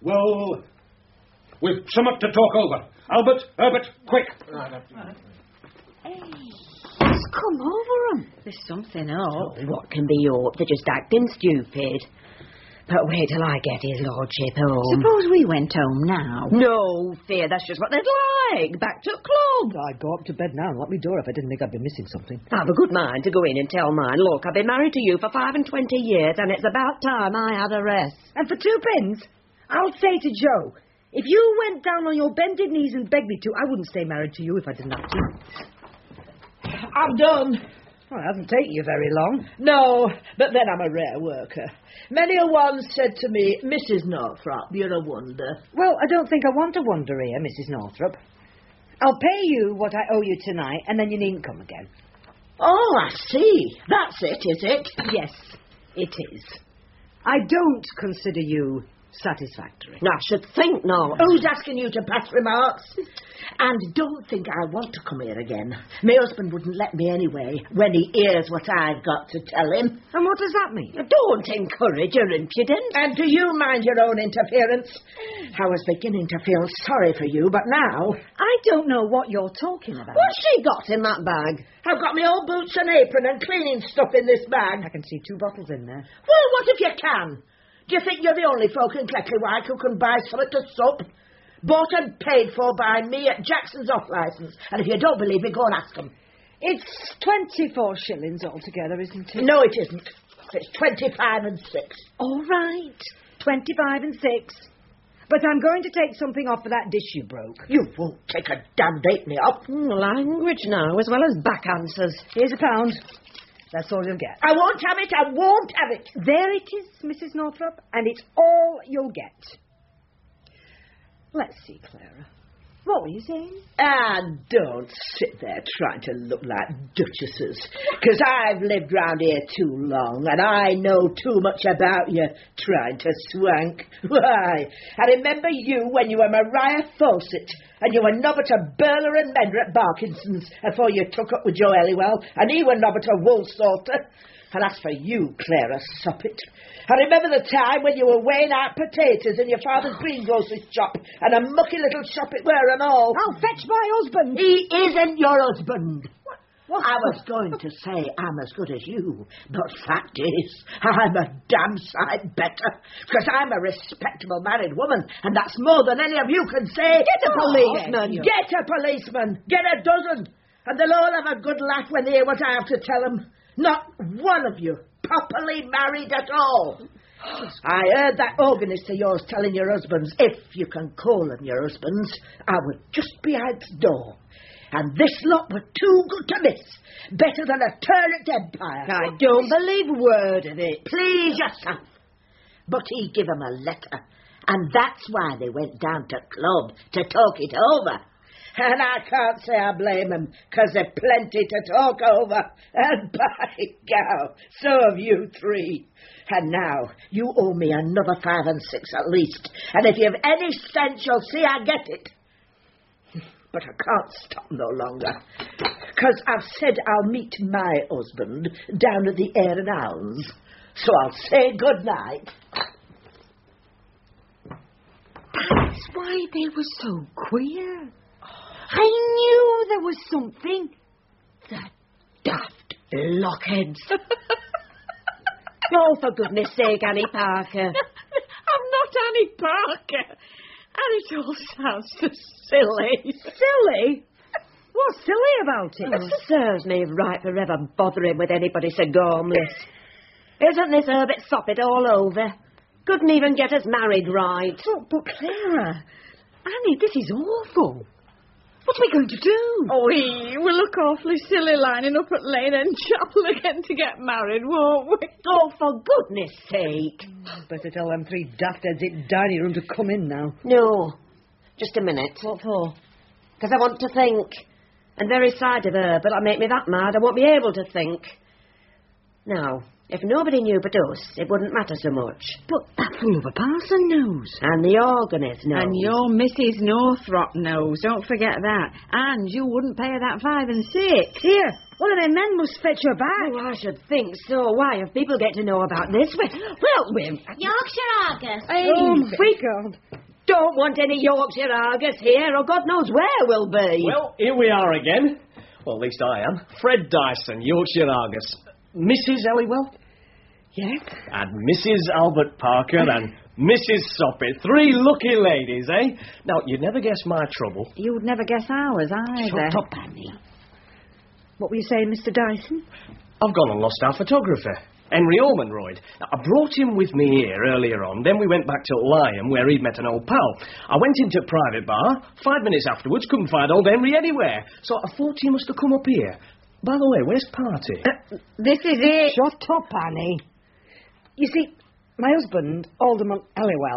we've something to talk over. Herbert, quick. Hey, what's come over 'em? There's something up. What can be up? They're just acting stupid. But wait till I get his lordship home. Suppose we went home now. No fear, that's just what they'd like. Back to club. I'd go up to bed now and lock my door if I didn't think I'd be missing something. I've a good mind to go in and tell mine, look, I've been married to you for 25 years and it's about time I had a rest. And for 2 pence, I'll say to Joe, if you went down on your bended knees and begged me to, I wouldn't stay married to you if I didn't have to. I'm done. Well, it hasn't taken you very long. No, but then I'm a rare worker. Many a one said to me, Mrs. Northrop, you're a wonder. Well, I don't think I want a wonder here, Mrs. Northrop. I'll pay you what I owe you tonight, and then you needn't come again. Oh, I see. That's it, is it? Yes, it is. I don't consider you satisfactory. I should think not. Who's asking you to pass remarks? And don't think I want to come here again. My husband wouldn't let me anyway when he hears what I've got to tell him. And what does that mean? Don't encourage your impudence. And do you mind your own interference? I was beginning to feel sorry for you, but now... I don't know what you're talking about. What's she got in that bag? I've got my old boots and apron and cleaning stuff in this bag. I can see 2 bottles in there. Well, what if you can? Do you think you're the only folk in Cleckleywick who can buy something to sup? Bought and paid for by me at Jackson's off-licence. And if you don't believe me, go and ask them. It's 24 shillings altogether, isn't it? No, it isn't. It's 25 and 6. All right, 25 and 6. But I'm going to take something off for that dish you broke. You won't take a damn halfpenny off. Language now, as well as back answers. Here's £1. That's all you'll get. I won't have it. I won't have it. There it is, Mrs. Northrop, and it's all you'll get. Let's see, Clara. What were you saying? Ah, don't sit there trying to look like duchesses. Because I've lived round here too long, and I know too much about you trying to swank. Why, I remember you when you were Maria Fawcett, and you were nobbut to Burler and Mender at Barkinson's before you took up with Joe Elliwell, and he were nobbut to Woolsalter. And as for you, Clara Soppet, I remember the time when you were weighing out potatoes in your father's greengrocer's shop, and a mucky little shop it were and all. I'll fetch my husband. He isn't your husband. What? I was going to say I'm as good as you, but fact is, I'm a damn sight better, because I'm a respectable married woman, and that's more than any of you can say. Get a policeman. Get a policeman. Get a dozen. And they'll all have a good laugh when they hear what I have to tell them. Not one of you properly married at all. I heard that organist of yours telling your husbands, if you can call them your husbands, I was just behind the door. And this lot were too good to miss. Better than a turnip empire. I don't believe a word of it. Please yourself. But he give 'em a letter, and that's why they went down to club to talk it over. And I can't say I blame them, because they're plenty to talk over. And by God, so have you 3. And now, you owe me another 5 and 6 at least. And if you've any sense, you'll see I get it. But I can't stop no longer, because I've said I'll meet my husband down at the Hare and Hounds. So I'll say good night. That's why they were so queer. I knew there was something. The daft blockheads. Oh, for goodness sake, Annie Parker. I'm not Annie Parker. And it all sounds so silly. Silly? What's silly about it? Oh, serves me right for ever bothering with anybody so gormless. Isn't this Herbert Soppet all over? Couldn't even get us married right. But Clara, Annie, this is awful. What are we going to do? Oh, we'll look awfully silly lining up at Lane End Chapel again to get married, won't we? Oh, for goodness sake. Better tell them 3 daftheads in dining room to come in now. No. Just a minute. What for? Because I want to think. And very side of her, but that'll make me that mad I won't be able to think. Now, if nobody knew but us, it wouldn't matter so much. But that fool of a parson knows. And the organist knows. And your Mrs. Northrop knows, don't forget that. And you wouldn't pay her that 5 and 6. Here, one of them men must fetch her back. Oh, I should think so. Why, if people get to know about this, we're... Yorkshire Argus. Oh, my God. Don't want any Yorkshire Argus here, or God knows where we'll be. Well, here we are again. Well, at least I am. Fred Dyson, Yorkshire Argus. Mrs. Elliwell? Yes? And Mrs. Albert Parker and Mrs. Soppet. 3 lucky ladies, eh? Now, you'd never guess my trouble. You'd never guess ours either. Shut up, Annie. What were you saying, Mr. Dyson? I've gone and lost our photographer, Henry Ormonroyd. Now, I brought him with me here earlier on, then we went back to Lyme where he'd met an old pal. I went into a private bar. 5 minutes afterwards, couldn't find old Henry anywhere. So I thought he must have come up here. By the way, where's Party? This is it. Shut up, Annie. You see, my husband, Alderman Elliwell,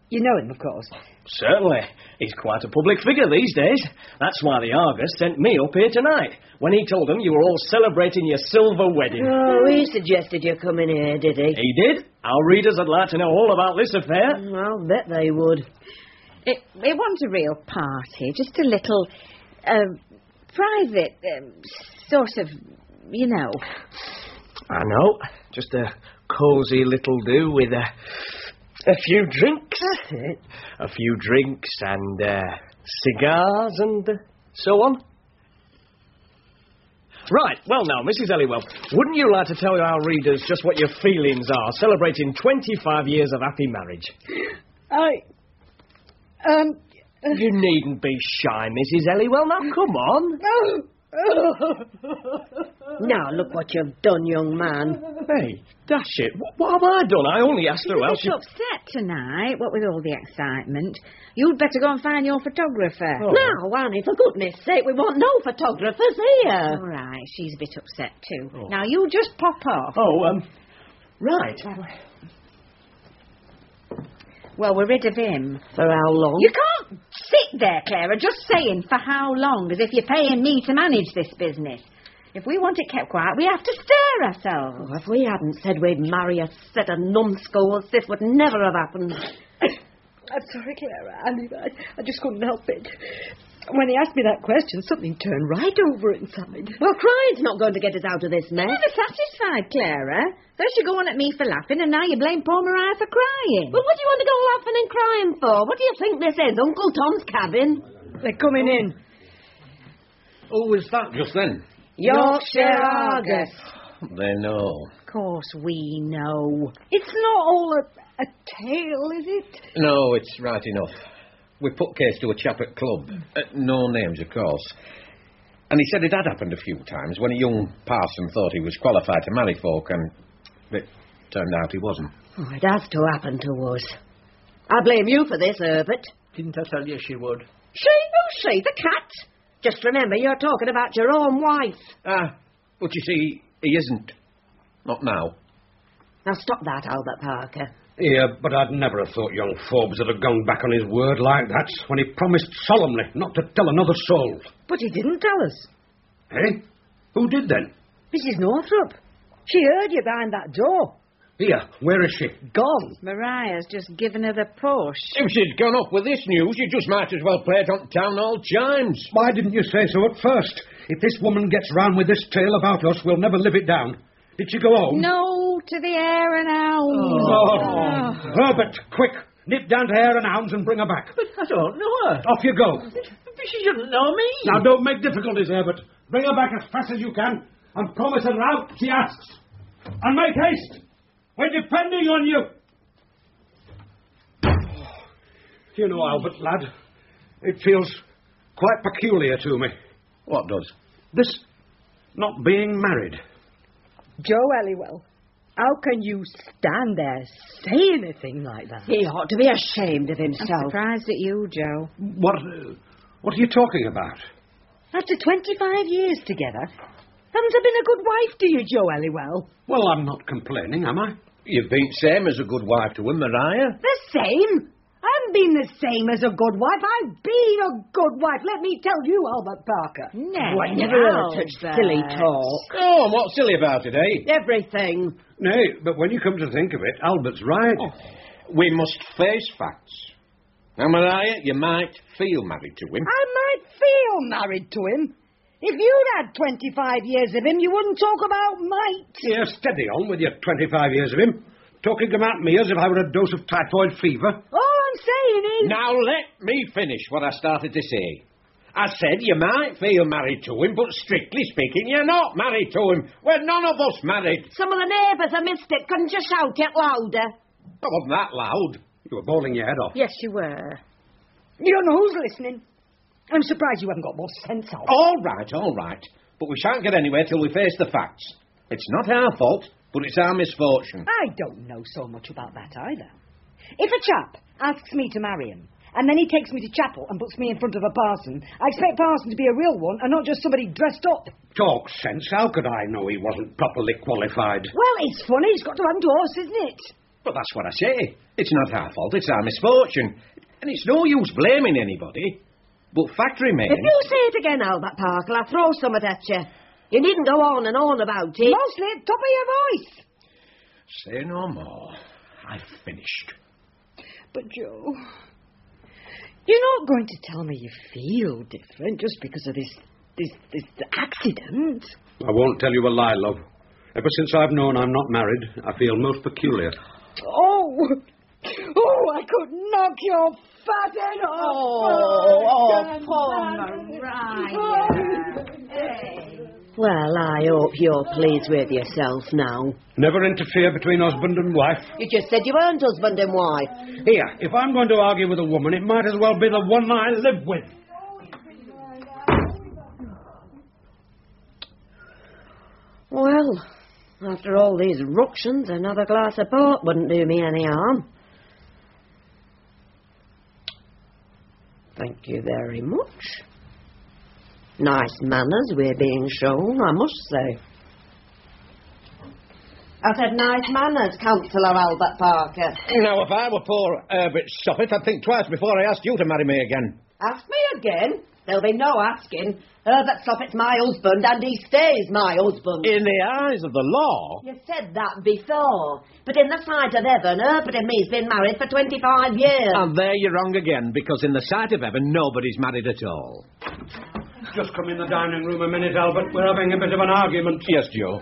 You know him, of course. Certainly. He's quite a public figure these days. That's why the Argus sent me up here tonight, when he told them you were all celebrating your silver wedding. Oh, he suggested you come in here, did he? He did. Our readers would like to know all about this affair. I'll bet they would. It wasn't a real party, just a little private sort of, you know. I know. Just a cosy little do with a few drinks. That's it. A few drinks and cigars and so on. Right, well now, Mrs. Elliwell, wouldn't you like to tell our readers just what your feelings are celebrating 25 years of happy marriage? You needn't be shy, Mrs. Elliwell. Now, come on. Now, look what you've done, young man. Hey, dash it. What have I done? I only asked her else. She's upset tonight, what with all the excitement. You'd better go and find your photographer. Oh. Now, Annie, for goodness sake, we want no photographers here. All right, she's a bit upset too. Oh. Now, you just pop off. Right. Well, we're rid of him. For how long? You can't sit there, Clara, just saying for how long, as if you're paying me to manage this business. If we want it kept quiet, we have to stir ourselves. Oh, if we hadn't said we'd marry a set of numbskulls, this would never have happened. I'm sorry, Clara. I just couldn't help it. When he asked me that question, something turned right over inside. Well, crying's not going to get us out of this mess. You're never satisfied, Clara. First you go on at me for laughing, and now you blame poor Maria for crying. Well, what do you want to go laughing and crying for? What do you think this is, Uncle Tom's cabin? They're coming in. Who was that just then? Yorkshire Argus. They know. Of course we know. It's not all a tale, is it? No, it's right enough. We put case to a chap at club. No names, of course. And he said it had happened a few times when a young parson thought he was qualified to marry folk, and it turned out he wasn't. Oh, it has to happen to us. I blame you for this, Herbert. Didn't I tell you she would? She? Who's she? The cat? Just remember, you're talking about your own wife. But you see, he isn't. Not now. Now stop that, Albert Parker. Yeah, but I'd never have thought young Forbes would have gone back on his word like that when he promised solemnly not to tell another soul. But he didn't tell us. Eh? Who did then? Mrs. Northrop. She heard you behind that door. Here, where is she? Gone. Mariah's just given her the push. If she'd gone off with this news, you just might as well play it on town hall chimes. Why didn't you say so at first? If this woman gets round with this tale about us, we'll never live it down. Did she go home? No, to the Hare and Hounds. Oh. Herbert, quick. Nip down to Hare and Hounds and bring her back. But I don't know her. Off you go. She shouldn't know me. Now, don't make difficulties, Herbert. Bring her back as fast as you can and promise her out she asks. And make haste. We're depending on you. You know, Albert, lad, it feels quite peculiar to me. What does? This not being married. Joe Elliwell, how can you stand there saying a thing like that? He ought to be ashamed of himself. I'm surprised at you, Joe. What are you talking about? After 25 years together, haven't I been a good wife to you, Joe Elliwell? Well, I'm not complaining, am I? You've been same as a good wife to him, Maria. The same? I haven't been the same as a good wife. I've been a good wife. Let me tell you, Albert Parker. No, I never heard such silly talk. Oh, and what's silly about it, eh? Everything. Nay, but when you come to think of it, Albert's right. Oh, we must face facts. Now, Maria, you might feel married to him. I might feel married to him. If you'd had 25 years of him, you wouldn't talk about might. Yeah, steady on with your 25 years of him. Talking about me as if I were a dose of typhoid fever. All I'm saying is... Now let me finish what I started to say. I said you might feel married to him, but strictly speaking, you're not married to him. We're none of us married. Some of the neighbours have missed it. Couldn't you shout it louder? I wasn't that loud. You were bawling your head off. Yes, you were. You don't know who's listening. I'm surprised you haven't got more sense out. All right. But we shan't get anywhere till we face the facts. It's not our fault, but it's our misfortune. I don't know so much about that either. If a chap asks me to marry him, and then he takes me to chapel and puts me in front of a parson, I expect parson to be a real one and not just somebody dressed up. Talk sense. How could I know he wasn't properly qualified? Well, it's funny. It's got to endorsed, isn't it? But that's what I say. It's not our fault, it's our misfortune. And it's no use blaming anybody. But fact remains... If you say it again, Albert Parker, I'll throw something at you. You needn't go on and on about it. Mostly at the top of your voice. Say no more. I've finished. But, Joe, you're not going to tell me you feel different just because of this accident. I won't tell you a lie, love. Ever since I've known I'm not married, I feel most peculiar. Oh, I could knock your fat head off. Poor Maria. Well, I hope you're pleased with yourself now. Never interfere between husband and wife. You just said you weren't husband and wife. Here, if I'm going to argue with a woman, it might as well be the one I live with. Well, after all these ructions, another glass of port wouldn't do me any harm. Thank you very much. Nice manners we're being shown, I must say. I said nice manners, Councillor Albert Parker. Now, if I were poor Herbert Soffit, I'd think twice before I asked you to marry me again. Ask me again? There'll be no asking. Herbert Soffit's my husband, and he stays my husband. In the eyes of the law? You said that before. But in the sight of heaven, Herbert and me's been married for 25 years. And there you're wrong again, because in the sight of heaven, nobody's married at all. Just come in the dining room a minute, Albert. We're having a bit of an argument. Yes, Joe.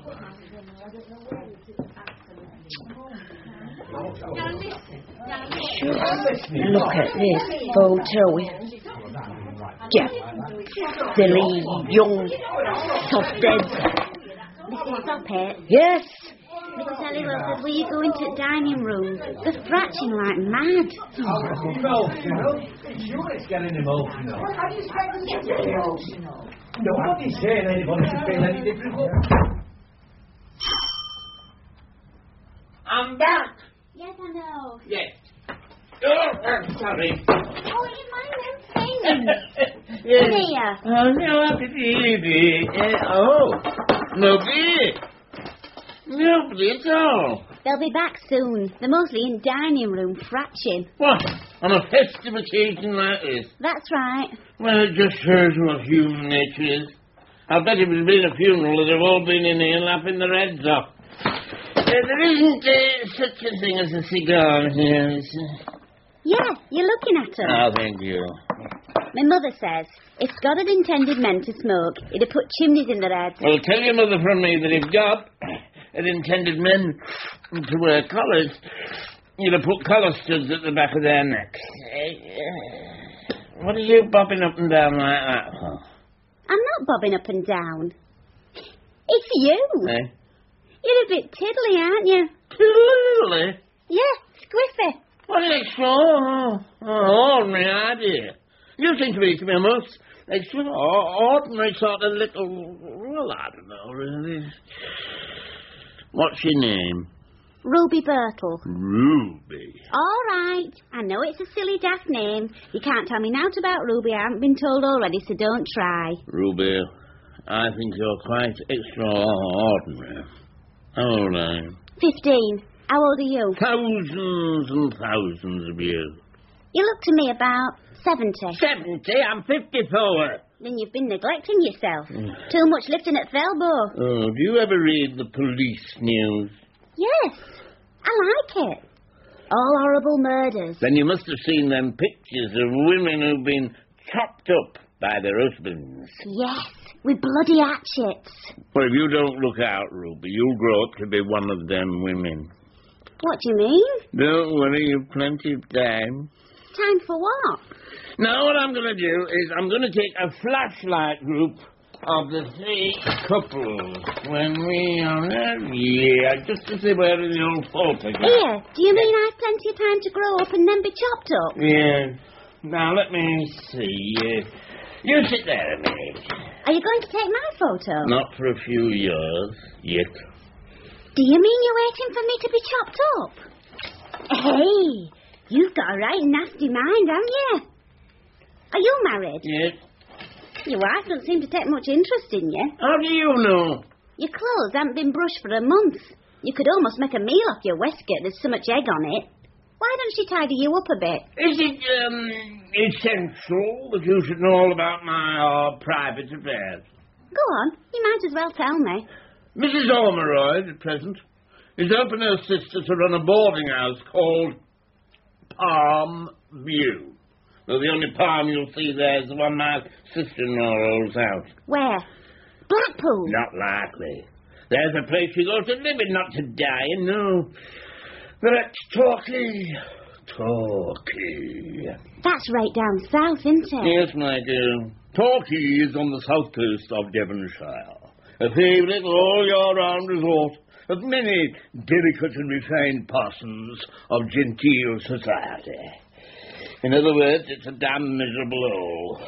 Look at this photo. Yeah. Silly, young, soft-head. Mrs. Soppet? Yes. Mrs. Halliwell says, will you go into the dining room? They're thrashing like mad. Sure, it's getting emotional. How do you expect them to get emotional? Nobody's saying anybody should feel any different. I'm back. Yes, I know. Yes. Oh, I'm sorry. Oh, you mind them Yes. Here. Oh, no, baby. Nobody at all. They'll be back soon. They're mostly in dining room thrashing. What? On a festive occasion like this? That's right. Well, it just shows what human nature is. I bet if it had been a funeral, they'd have all been in here laughing their heads off. There isn't such a thing as a cigar here, is there? Yeah, you're looking at them. Oh, thank you. My mother says, if God had intended men to smoke, he'd have put chimneys in their heads. Well, tell your mother from me that if God had intended men to wear collars, he'd have put collar studs at the back of their necks. What are you bobbing up and down like that for? I'm not bobbing up and down. It's you. Eh? You're a bit tiddly, aren't you? Tiddly? Yeah, squiffy. What an extraordinary idea. You seem to be a most extraordinary sort of little... Well, I don't know, really. What's your name? Ruby Birtle. Ruby. All right. I know it's a silly daft name. You can't tell me naught about Ruby. I haven't been told already, so don't try. Ruby, I think you're quite extraordinary. How old are you? 15. How old are you? Thousands and thousands of years. You look to me about 70. 70? I'm 54. Then you've been neglecting yourself. Too much lifting at Felbo. Oh, do you ever read the police news? Yes. I like it. All horrible murders. Then you must have seen them pictures of women who've been chopped up by their husbands. Yes, with bloody hatchets. Well, if you don't look out, Ruby, you'll grow up to be one of them women. What do you mean? Don't worry, you've plenty of time. Time for what? Now, what I'm going to do is I'm going to take a flashlight group of the 3 couples when we are there, just to see where the old photograph. Here, do you mean I've plenty of time to grow up and then be chopped up? Yeah. Now, let me see. You sit there a minute. Are you going to take my photo? Not for a few years, yet. Do you mean you're waiting for me to be chopped up? Hey, you've got a right nasty mind, haven't you? Are you married? Yes. Your wife doesn't seem to take much interest in you. How do you know? Your clothes haven't been brushed for a month. You could almost make a meal off your waistcoat. There's so much egg on it. Why don't she tidy you up a bit? Is it, essential that you should know all about my, private affairs? Go on. You might as well tell me. Mrs. Ormeroyd, at present, is helping her sister to run a boarding house called Palm View. Though the only palm you'll see there is the one my sister-in-law rolls out. Where? Blackpool? Not likely. There's a place she goes to live in, not to die in, no. That's Torquay. That's right down south, isn't it? Yes, my dear. Torquay is on the south coast of Devonshire. A favourite all-year-round resort of many delicate and refined parsons of genteel society. In other words, it's a damn miserable hole.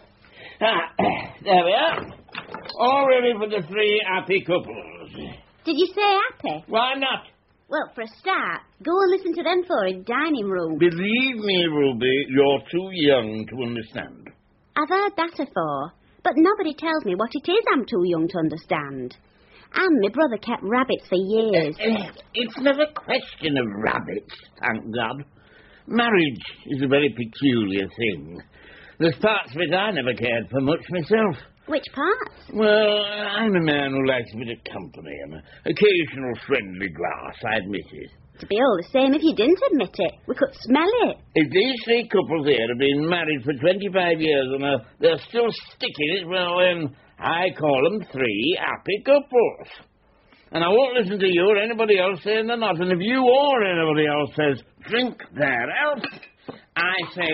There we are. All ready for the 3 happy couples. Did you say happy? Why not? Well, for a start, go and listen to them for in dining room. Believe me, Ruby, you're too young to understand. I've heard that afore, but nobody tells me what it is I'm too young to understand. And my brother kept rabbits for years. It's never a question of rabbits, thank God. Marriage is a very peculiar thing. There's parts of it I never cared for much myself. Which parts? Well, I'm a man who likes a bit of company and an occasional friendly glass, I admit it. It'd be all the same if you didn't admit it. We could smell it. If these 3 couples here have been married for 25 years and they're still sticking it, well, then I call them 3 happy couples. And I won't listen to you or anybody else saying they're not. And if you or anybody else says, drink their health, I say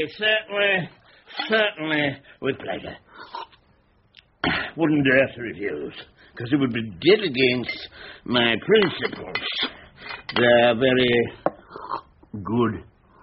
certainly, with pleasure. Wouldn't dare to refuse, because it would be dead against my principles. They're very good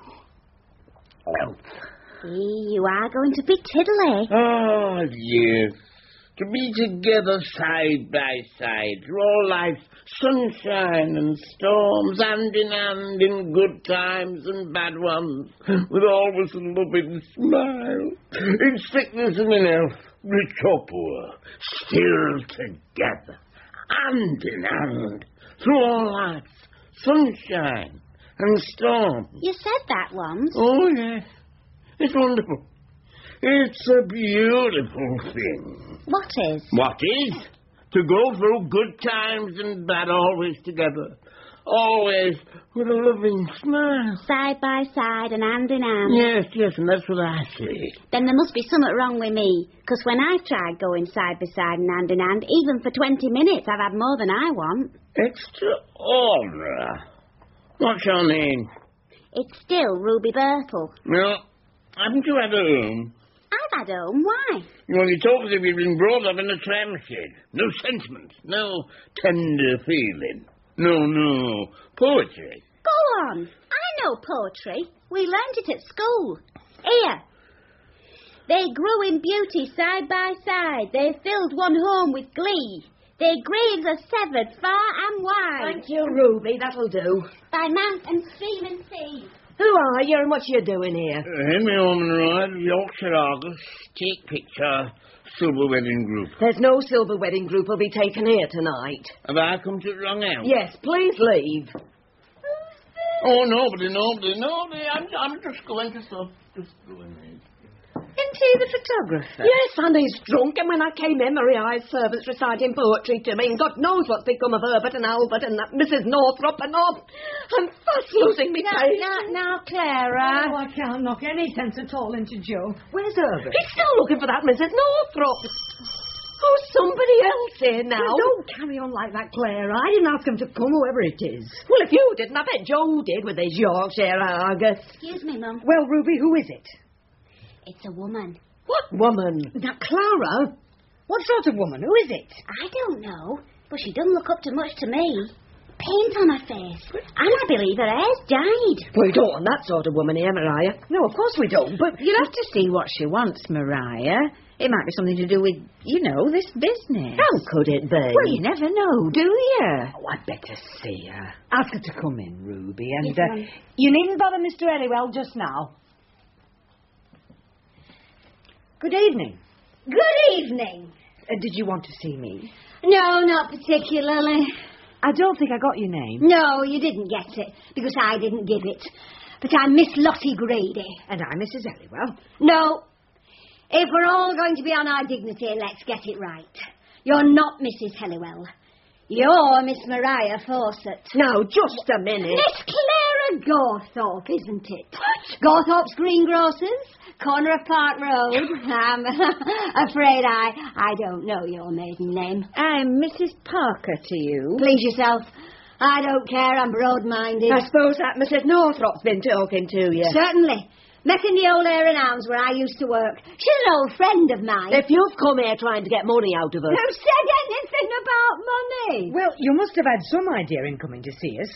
health. You are going to be tiddly. Oh, yes. To be together side by side through all life's sunshine and storms, hand in hand in good times and bad ones, with always a loving smile, in sickness and in health, rich or poor, still together, hand in hand, through all life's sunshine and storms. You said that once. Oh, yes. It's wonderful. It's a beautiful thing. What is? What is? To go through good times and bad always together. Always with a loving smile. Side by side and hand in hand. Yes, and that's what I say. Then there must be something wrong with me. Because when I've tried going side by side and hand in hand, even for 20 minutes, I've had more than I want. Extraordinary. What's your name? It's still Ruby Birtle. No. Haven't you had a home? I've had home. Why? Well, you talk as if you've been brought up in a tram shed. No sentiment. No tender feeling. No poetry. Go on. I know poetry. We learned it at school. Here. They grew in beauty side by side. They filled one home with glee. Their graves are severed far and wide. Thank you, Ruby. That'll do. By mount and stream and sea. Who are you and what you doing here? Henry Ormeroyd, Yorkshire Argus, take picture, Silver Wedding Group. There's no Silver Wedding Group will be taken here tonight. Have I come to the wrong house? Yes, please leave. Oh, nobody. I'm just going to stop. Just going in. Isn't he the photographer? Yes, and he's drunk, and when I came in, Maria's servants reciting poetry to me, and God knows what's become of Herbert and Albert and that Mrs. Northrop and all. I'm fast losing me taste. Now, Clara. Oh, I can't knock any sense at all into Joe. Where's Herbert? He's still looking for that Mrs. Northrop. Oh, somebody else here now. Well, don't carry on like that, Clara. I didn't ask him to come, whoever it is. Well, if you didn't, I bet Joe did with his Yorkshire Argus. Excuse me, Mum. Well, Ruby, who is it? It's a woman. What woman? Now, Clara, what sort of woman? Who is it? I don't know, but she doesn't look up to much to me. Paint on her face, and I believe her hair's dyed. We don't want that sort of woman here, Maria. No, of course we don't, but... You'll have to see what she wants, Maria. It might be something to do with, this business. How could it be? Well, you never know, do you? Oh, I'd better see her. Ask her to come in, Ruby, and Yes, you needn't bother Mr. Elliwell just now. Good evening. Good evening. Did you want to see me? No, not particularly. I don't think I got your name. No, you didn't get it, because I didn't give it. But I'm Miss Lottie Grady. And I'm Mrs. Elliwell. No. If we're all going to be on our dignity, let's get it right. You're not Mrs. Helliwell. You're Miss Maria Fawcett. Now, just a minute. Miss Clara Gawthorpe, isn't it? Gawthorpe's Greengrocers, corner of Park Road. I'm afraid I don't know your maiden name. I'm Mrs. Parker to you. Please yourself. I don't care, I'm broad-minded. I suppose that Mrs. Northrop's been talking to you. Certainly. Met in the old Air and Arms where I used to work. She's an old friend of mine. If you've come here trying to get money out of her... Who said anything about money? Well, you must have had some idea in coming to see us.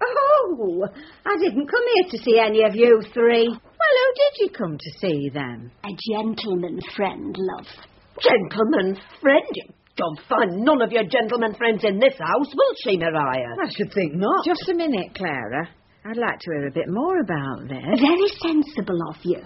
Oh, I didn't come here to see any of you three. Well, who did you come to see, then? A gentleman friend, love. Gentleman friend? You don't find none of your gentleman friends in this house, will she, Maria? I should think not. Just a minute, Clara. I'd like to hear a bit more about this. Very sensible of you.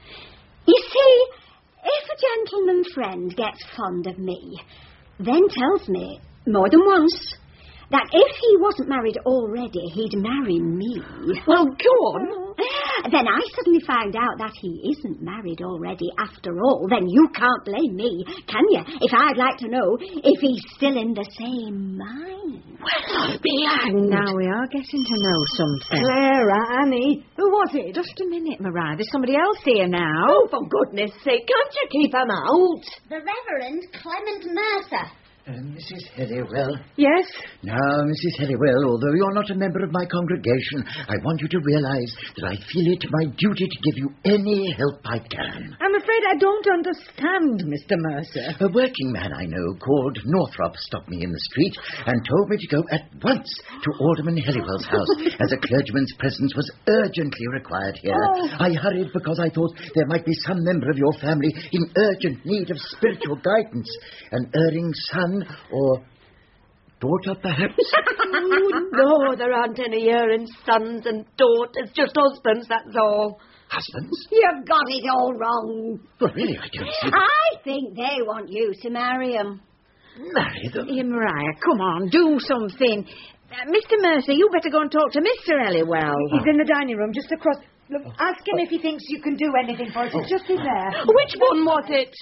You see, if a gentleman friend gets fond of me, then tells me, more than once, that if he wasn't married already, he'd marry me. Well, go on. Then I suddenly find out that he isn't married already after all. Then you can't blame me, can you? If I'd like to know if he's still in the same mind. Well, I'll be hanged. Now we are getting to know something. Clara, Annie, who was it? Just a minute, Maria. There's somebody else here now. Oh, for goodness sake, can't you keep him out? The Reverend Clement Mercer. Mrs. Helliwell. Yes? Now, Mrs. Helliwell, although you're not a member of my congregation, I want you to realise that I feel it my duty to give you any help I can. I'm afraid I don't understand, Mr. Mercer. A working man I know called Northrop stopped me in the street and told me to go at once to Alderman Helliwell's house, as a clergyman's presence was urgently required here. Oh. I hurried because I thought there might be some member of your family in urgent need of spiritual guidance. An erring son or daughter, perhaps? Oh, no, there aren't any erring sons and daughters, just husbands, that's all. Husbands? You've got it all wrong. Well, really, I don't see... I think they want you to marry him. Marry them? Here, Maria, come on, do something. Mr. Mercer, you better go and talk to Mr. Elliwell. He's in the dining room, just across... Look, ask him if he thinks you can do anything for us. It's just in there. Which one was it?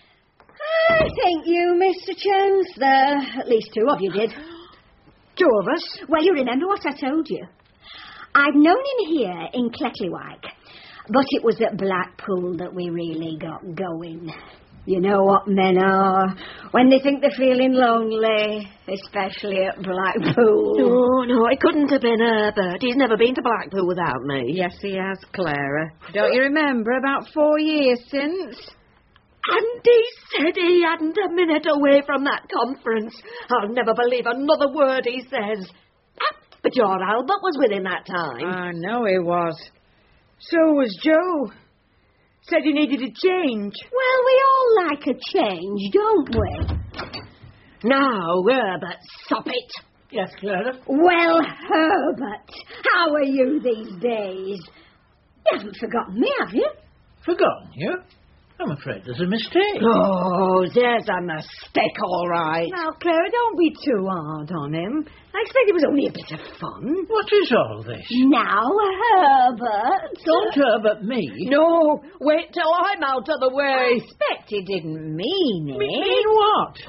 I think you, Mr. Chancellor. At least two of you did. Two of us? Well, you remember what I told you. I'd known him here in Cleckleywyke, but it was at Blackpool that we really got going. You know what men are when they think they're feeling lonely, especially at Blackpool. Oh, no, it couldn't have been Herbert. He's never been to Blackpool without me. Yes, he has, Clara. Don't you remember, about 4 years since? And he said he hadn't a minute away from that conference. I'll never believe another word he says. But your Albert was with him that time. I know he was. So was Joe. Said he needed a change. Well, we all like a change, don't we? Now, Herbert, stop it. Yes, Clara? Well, Herbert, how are you these days? You haven't forgotten me, have you? Forgotten you? I'm afraid there's a mistake. Oh, there's a mistake, all right. Now, Clara, don't be too hard on him. I expect it was only a bit of fun. What is all this? Now, Herbert. Don't Herbert me. No, wait till I'm out of the way. I expect he didn't mean it. Mean what?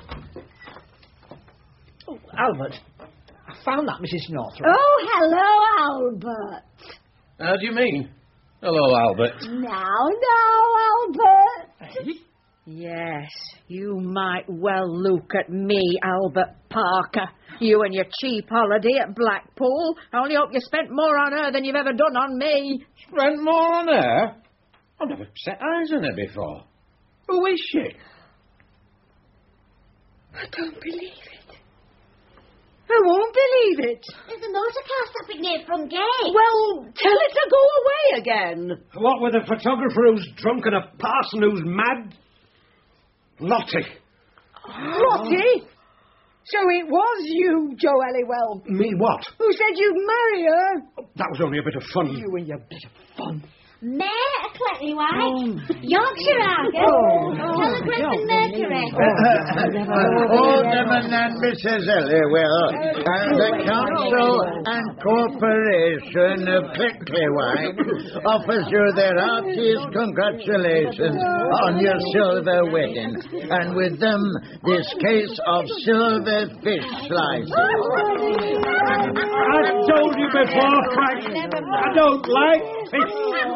Oh, Albert, I found that Mrs. Northrop. Oh, hello, Albert. How do you mean? Hello, Albert. Now, Albert. Hey? Yes, you might well look at me, Albert Parker. You and your cheap holiday at Blackpool. I only hope you spent more on her than you've ever done on me. Spent more on her? I've never set eyes on her before. Who is she? I don't believe it. I won't believe it. There's a motor car stopping near front gate. Well, tell it to go away again. What with a photographer who's drunk and a parson who's mad? Lottie. Lottie? So it was you, Joe Elliwell. Me what? Who said you'd marry her? That was only a bit of fun. You and your bit of fun. Mayor of Clecklywhite, Yorkshire Argus, Telegraph and Mercury. Alderman and Mrs. Elliwell, the Council and Corporation of Clecklywhite offers you their heartiest congratulations on your silver wedding, and with them this case of silver fish slices. I told you before, Frank, I don't like fish.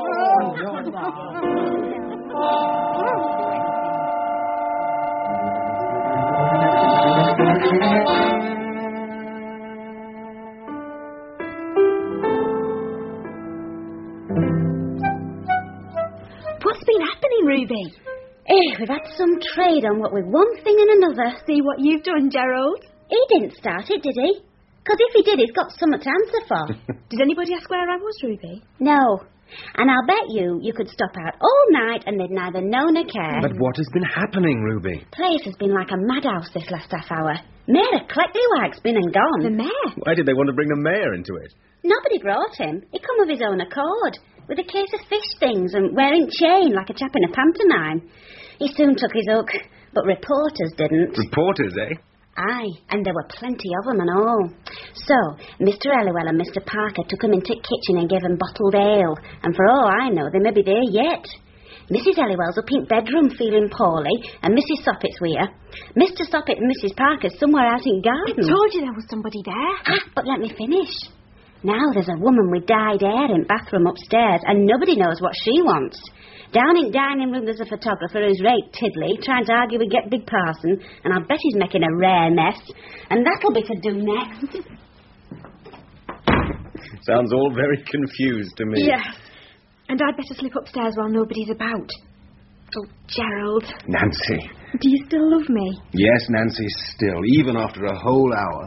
What's been happening, Ruby? We've had some trade on what with one thing and another. See what you've done, Gerald. He didn't start it, did he? Because if he did, he's got something to answer for. Did anybody ask where I was, Ruby? No. And I'll bet you could stop out all night and they'd neither know nor care. But what has been happening, Ruby? Place has been like a madhouse this last half hour. Mayor of Clecklywhite's been and gone. The mayor? Why did they want to bring the mayor into it? Nobody brought him. He come of his own accord, with a case of fish things and wearing chain like a chap in a pantomime. He soon took his hook, but reporters didn't. Reporters, eh? Aye, and there were plenty of them and all. So, Mr. Elliwell and Mr. Parker took him into the kitchen and gave him bottled ale, and for all I know, they may be there yet. Mrs. Elliwell's up in bedroom feeling poorly, and Mrs. Soppit's with her. Mr. Soppit and Mrs. Parker's somewhere out in garden. I told you there was somebody there. But let me finish. Now there's a woman with dyed hair in bathroom upstairs, and nobody knows what she wants. Down in dining room there's a photographer who's right tiddly, trying to argue with Get Big Parson, and I'll bet he's making a rare mess. And that'll be to do next. Sounds all very confused to me. Yeah. And I'd better slip upstairs while nobody's about. Oh, Gerald. Nancy. Do you still love me? Yes, Nancy, still, even after a whole hour.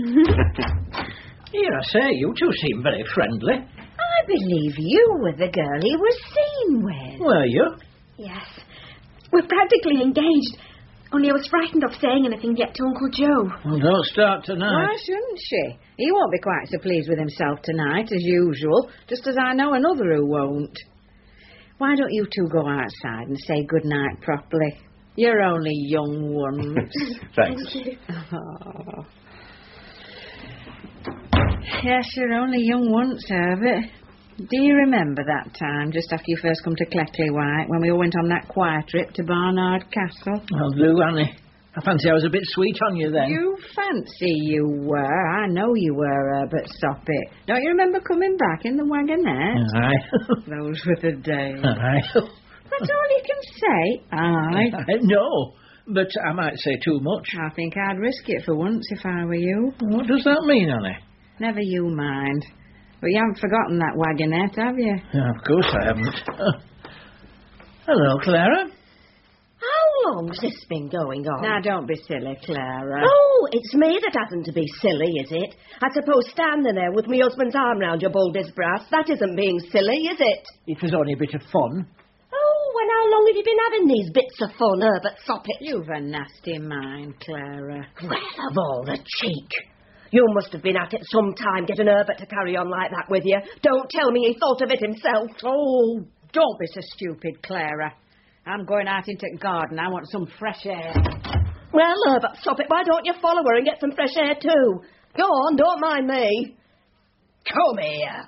Here, I say, you two seem very friendly. I believe you were the girl he was seen with. Were you? Yes. We're practically engaged. Only I was frightened of saying anything yet to Uncle Joe. Well, don't start tonight. Why shouldn't she? He won't be quite so pleased with himself tonight, as usual, just as I know another who won't. Why don't you two go outside and say good night properly? You're only young ones. Thanks. Thank you. Oh. Yes, you're only young once, Herbert. Do you remember that time, just after you first come to Clecklywhite, when we all went on that choir trip to Barnard Castle? I'll do, Annie. I fancy I was a bit sweet on you then. You fancy you were. I know you were, Herbert Soppit. Don't you remember coming back in the wagonette? Aye. Those were the days. Aye. That's all you can say. Aye. No, but I might say too much. I think I'd risk it for once if I were you. What does that mean, Annie? Never you mind. But you haven't forgotten that wagonette, have you? Yeah, of course I haven't. Hello, Clara. How long's this been going on? Now, don't be silly, Clara. Oh, it's me that hasn't to be silly, is it? I suppose standing there with my husband's arm round your bulbous brass, that isn't being silly, is it? It was only a bit of fun. Oh, and how long have you been having these bits of fun, Herbert Soppit? You've a nasty mind, Clara. Well, of all the cheek. You must have been at it some time getting Herbert to carry on like that with you. Don't tell me he thought of it himself. Oh, don't be so stupid, Clara. I'm going out into the garden. I want some fresh air. Well, Herbert Soppit, why don't you follow her and get some fresh air too? Go on, don't mind me. Come here.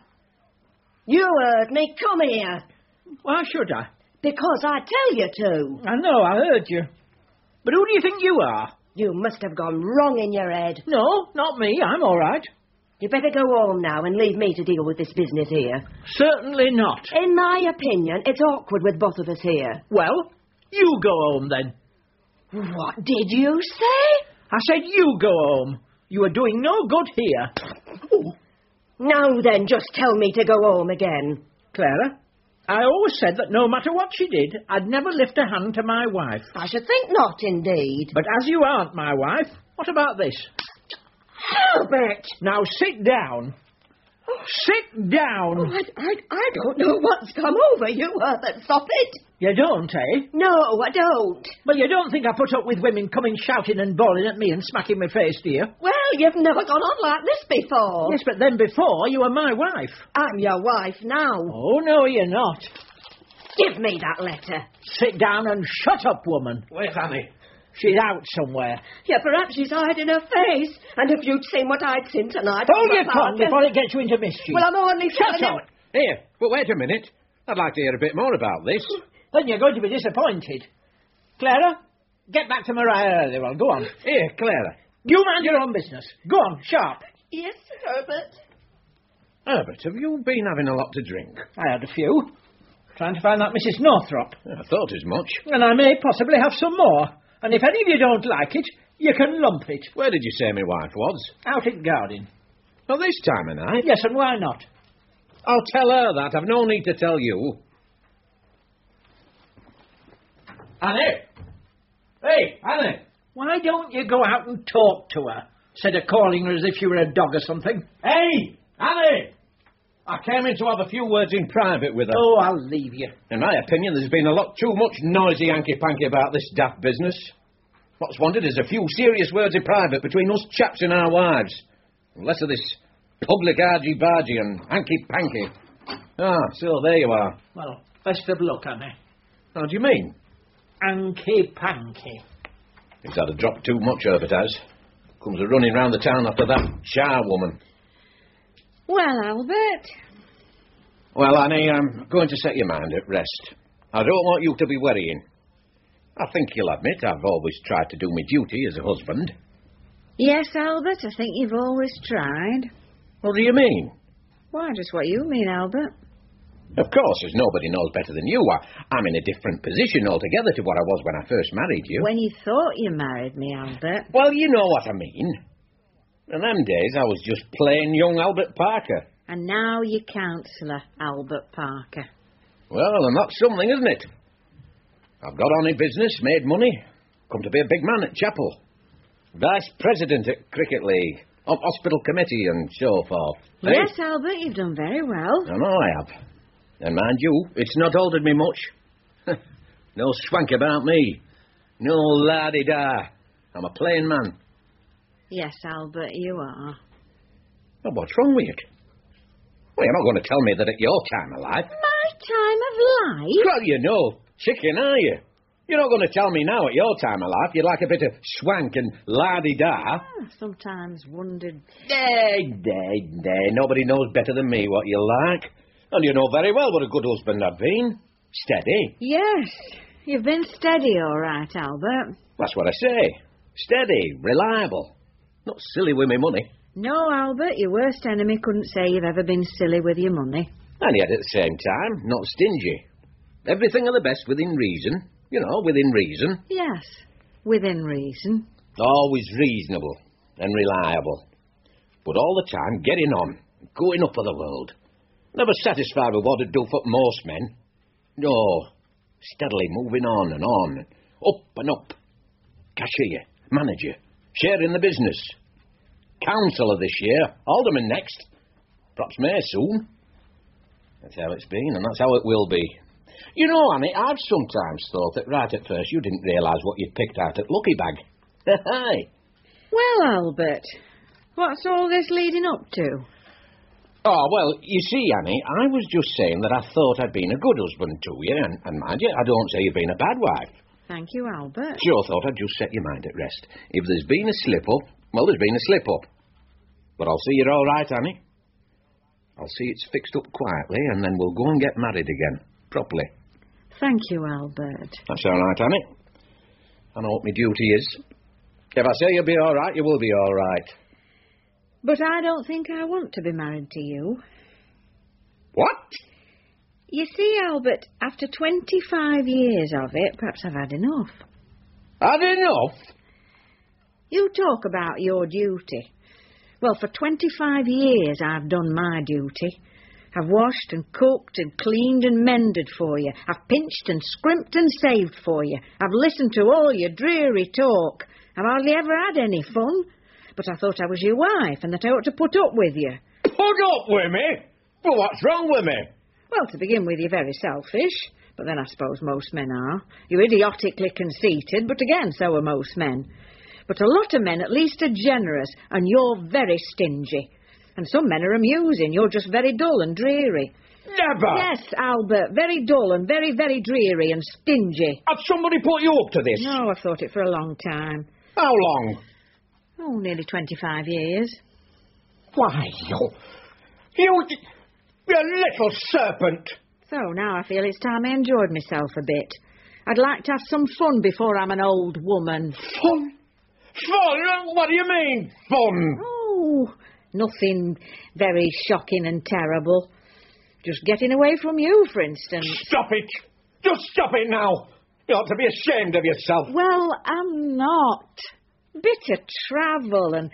You heard me. Come here. Why should I? Because I tell you to. I know, I heard you. But who do you think you are? You must have gone wrong in your head. No, not me. I'm all right. You better go home now and leave me to deal with this business here. Certainly not. In my opinion, it's awkward with both of us here. Well, you go home then. What did you say? I said you go home. You are doing no good here. Now then, just tell me to go home again. Clara, I always said that no matter what she did, I'd never lift a hand to my wife. I should think not, indeed. But as you aren't my wife, what about this? Herbert! Now sit down. Sit down. Oh, I don't know what's come over you, Herbert Soppet. You don't, eh? No, I don't. Well, you don't think I put up with women coming shouting and bawling at me and smacking my face, do you? Well, you've never gone on like this before. Yes, but then before, you were my wife. I'm your wife now. Oh, no, you're not. Give me that letter. Sit down and shut up, woman. Where's Annie? She's out somewhere. Yeah, perhaps she's hiding her face. And if you'd seen what I'd seen tonight... Hold your tongue before it gets you into mischief. Well, I'm only Shut up. Here, but wait a minute. I'd like to hear a bit more about this. Then you're going to be disappointed. Clara, get back to Maria Earlywell. Go on. Here, Clara. You mind your own business. Go on, sharp. Yes, Herbert. Herbert, have you been having a lot to drink? I had a few. Trying to find that Mrs. Northrop. I thought as much. And I may possibly have some more. And if any of you don't like it, you can lump it. Where did you say my wife was? Out in garden. Oh, this time of night? Yes, and why not? I'll tell her that. I've no need to tell you. Annie! Hey, Annie! Why don't you go out and talk to her, instead of calling her as if you were a dog or something? Hey, Annie! I came in to have a few words in private with her. Oh, I'll leave you. In my opinion, there's been a lot too much noisy hanky-panky about this daft business. What's wanted is a few serious words in private between us chaps and our wives. Less of this public argy-bargy and hanky-panky. Ah, so there you are. Well, best of luck, Annie. How do you mean? Hanky-panky. He's had a drop too much, Herbert has. Comes a running round the town after that charwoman. Well, Albert. Well, Annie, I'm going to set your mind at rest. I don't want you to be worrying. I think you'll admit I've always tried to do my duty as a husband. Yes, Albert, I think you've always tried. What do you mean? Why, just what you mean, Albert. Of course, as nobody knows better than you. I'm in a different position altogether to what I was when I first married you. When you thought you married me, Albert. Well, you know what I mean. In them days, I was just plain young Albert Parker. And now you're Councillor Albert Parker. Well, and that's something, isn't it? I've got on in business, made money, come to be a big man at Chapel. Vice President at Cricket League, Hospital Committee and so forth. Yes, Albert, you've done very well. I know I have. And mind you, it's not altered me much. No swank about me. No la-di-da. I'm a plain man. Yes, Albert, you are. Well, what's wrong with you? Well, you're not going to tell me that at your time of life. My time of life? Well, you know, chicken, are you? You're not going to tell me now at your time of life you'd like a bit of swank and la-di-da. I sometimes wondered... Nobody knows better than me what you like. And you know very well what a good husband I've been. Steady. Yes, you've been steady, all right, Albert. That's what I say. Steady, reliable. Not silly with me money. No, Albert, your worst enemy couldn't say you've ever been silly with your money. And yet at the same time, not stingy. Everything of the best within reason. You know, within reason. Yes, within reason. Always reasonable and reliable. But all the time getting on, going up for the world. Never satisfied with what it'd do for most men. No, steadily moving on and on. Up and up. Cashier, manager, share in the business. Councillor this year, alderman next. Perhaps mayor soon. That's how it's been, and that's how it will be. You know, Annie, I've sometimes thought that right at first you didn't realise what you'd picked out at Lucky Bag. Aye. Well, Albert, what's all this leading up to? Oh, well, you see, Annie, I was just saying that I thought I'd been a good husband to you, and mind you, I don't say you've been a bad wife. Thank you, Albert. Sure thought I'd just set your mind at rest. If there's been a slip-up, well, there's been a slip-up. But I'll see you're all right, Annie. I'll see it's fixed up quietly, and then we'll go and get married again, properly. Thank you, Albert. That's all right, Annie. I know what my duty is. If I say you'll be all right, you will be all right. But I don't think I want to be married to you. What? You see, Albert, after 25 years of it, perhaps I've had enough. Had enough? You talk about your duty. Well, for 25 years I've done my duty. I've washed and cooked and cleaned and mended for you. I've pinched and scrimped and saved for you. I've listened to all your dreary talk. I've hardly ever had any fun. But I thought I was your wife and that I ought to put up with you. put up with me? Well, what's wrong with me? Well, to begin with, you're very selfish. But then I suppose most men are. You're idiotically conceited, but again, so are most men. But a lot of men at least are generous, and you're very stingy. And some men are amusing. You're just very dull and dreary. Never! Yes, Albert, very dull and very, very dreary and stingy. Have somebody put you up to this? No, I've thought it for a long time. How long? Oh, nearly 25 years. Why, you little serpent! So now I feel it's time I enjoyed myself a bit. I'd like to have some fun before I'm an old woman. Fun? Fun? What do you mean, fun? Oh, nothing very shocking and terrible. Just getting away from you, for instance. Stop it! Just stop it now! You ought to be ashamed of yourself. Well, I'm not. Bit of travel and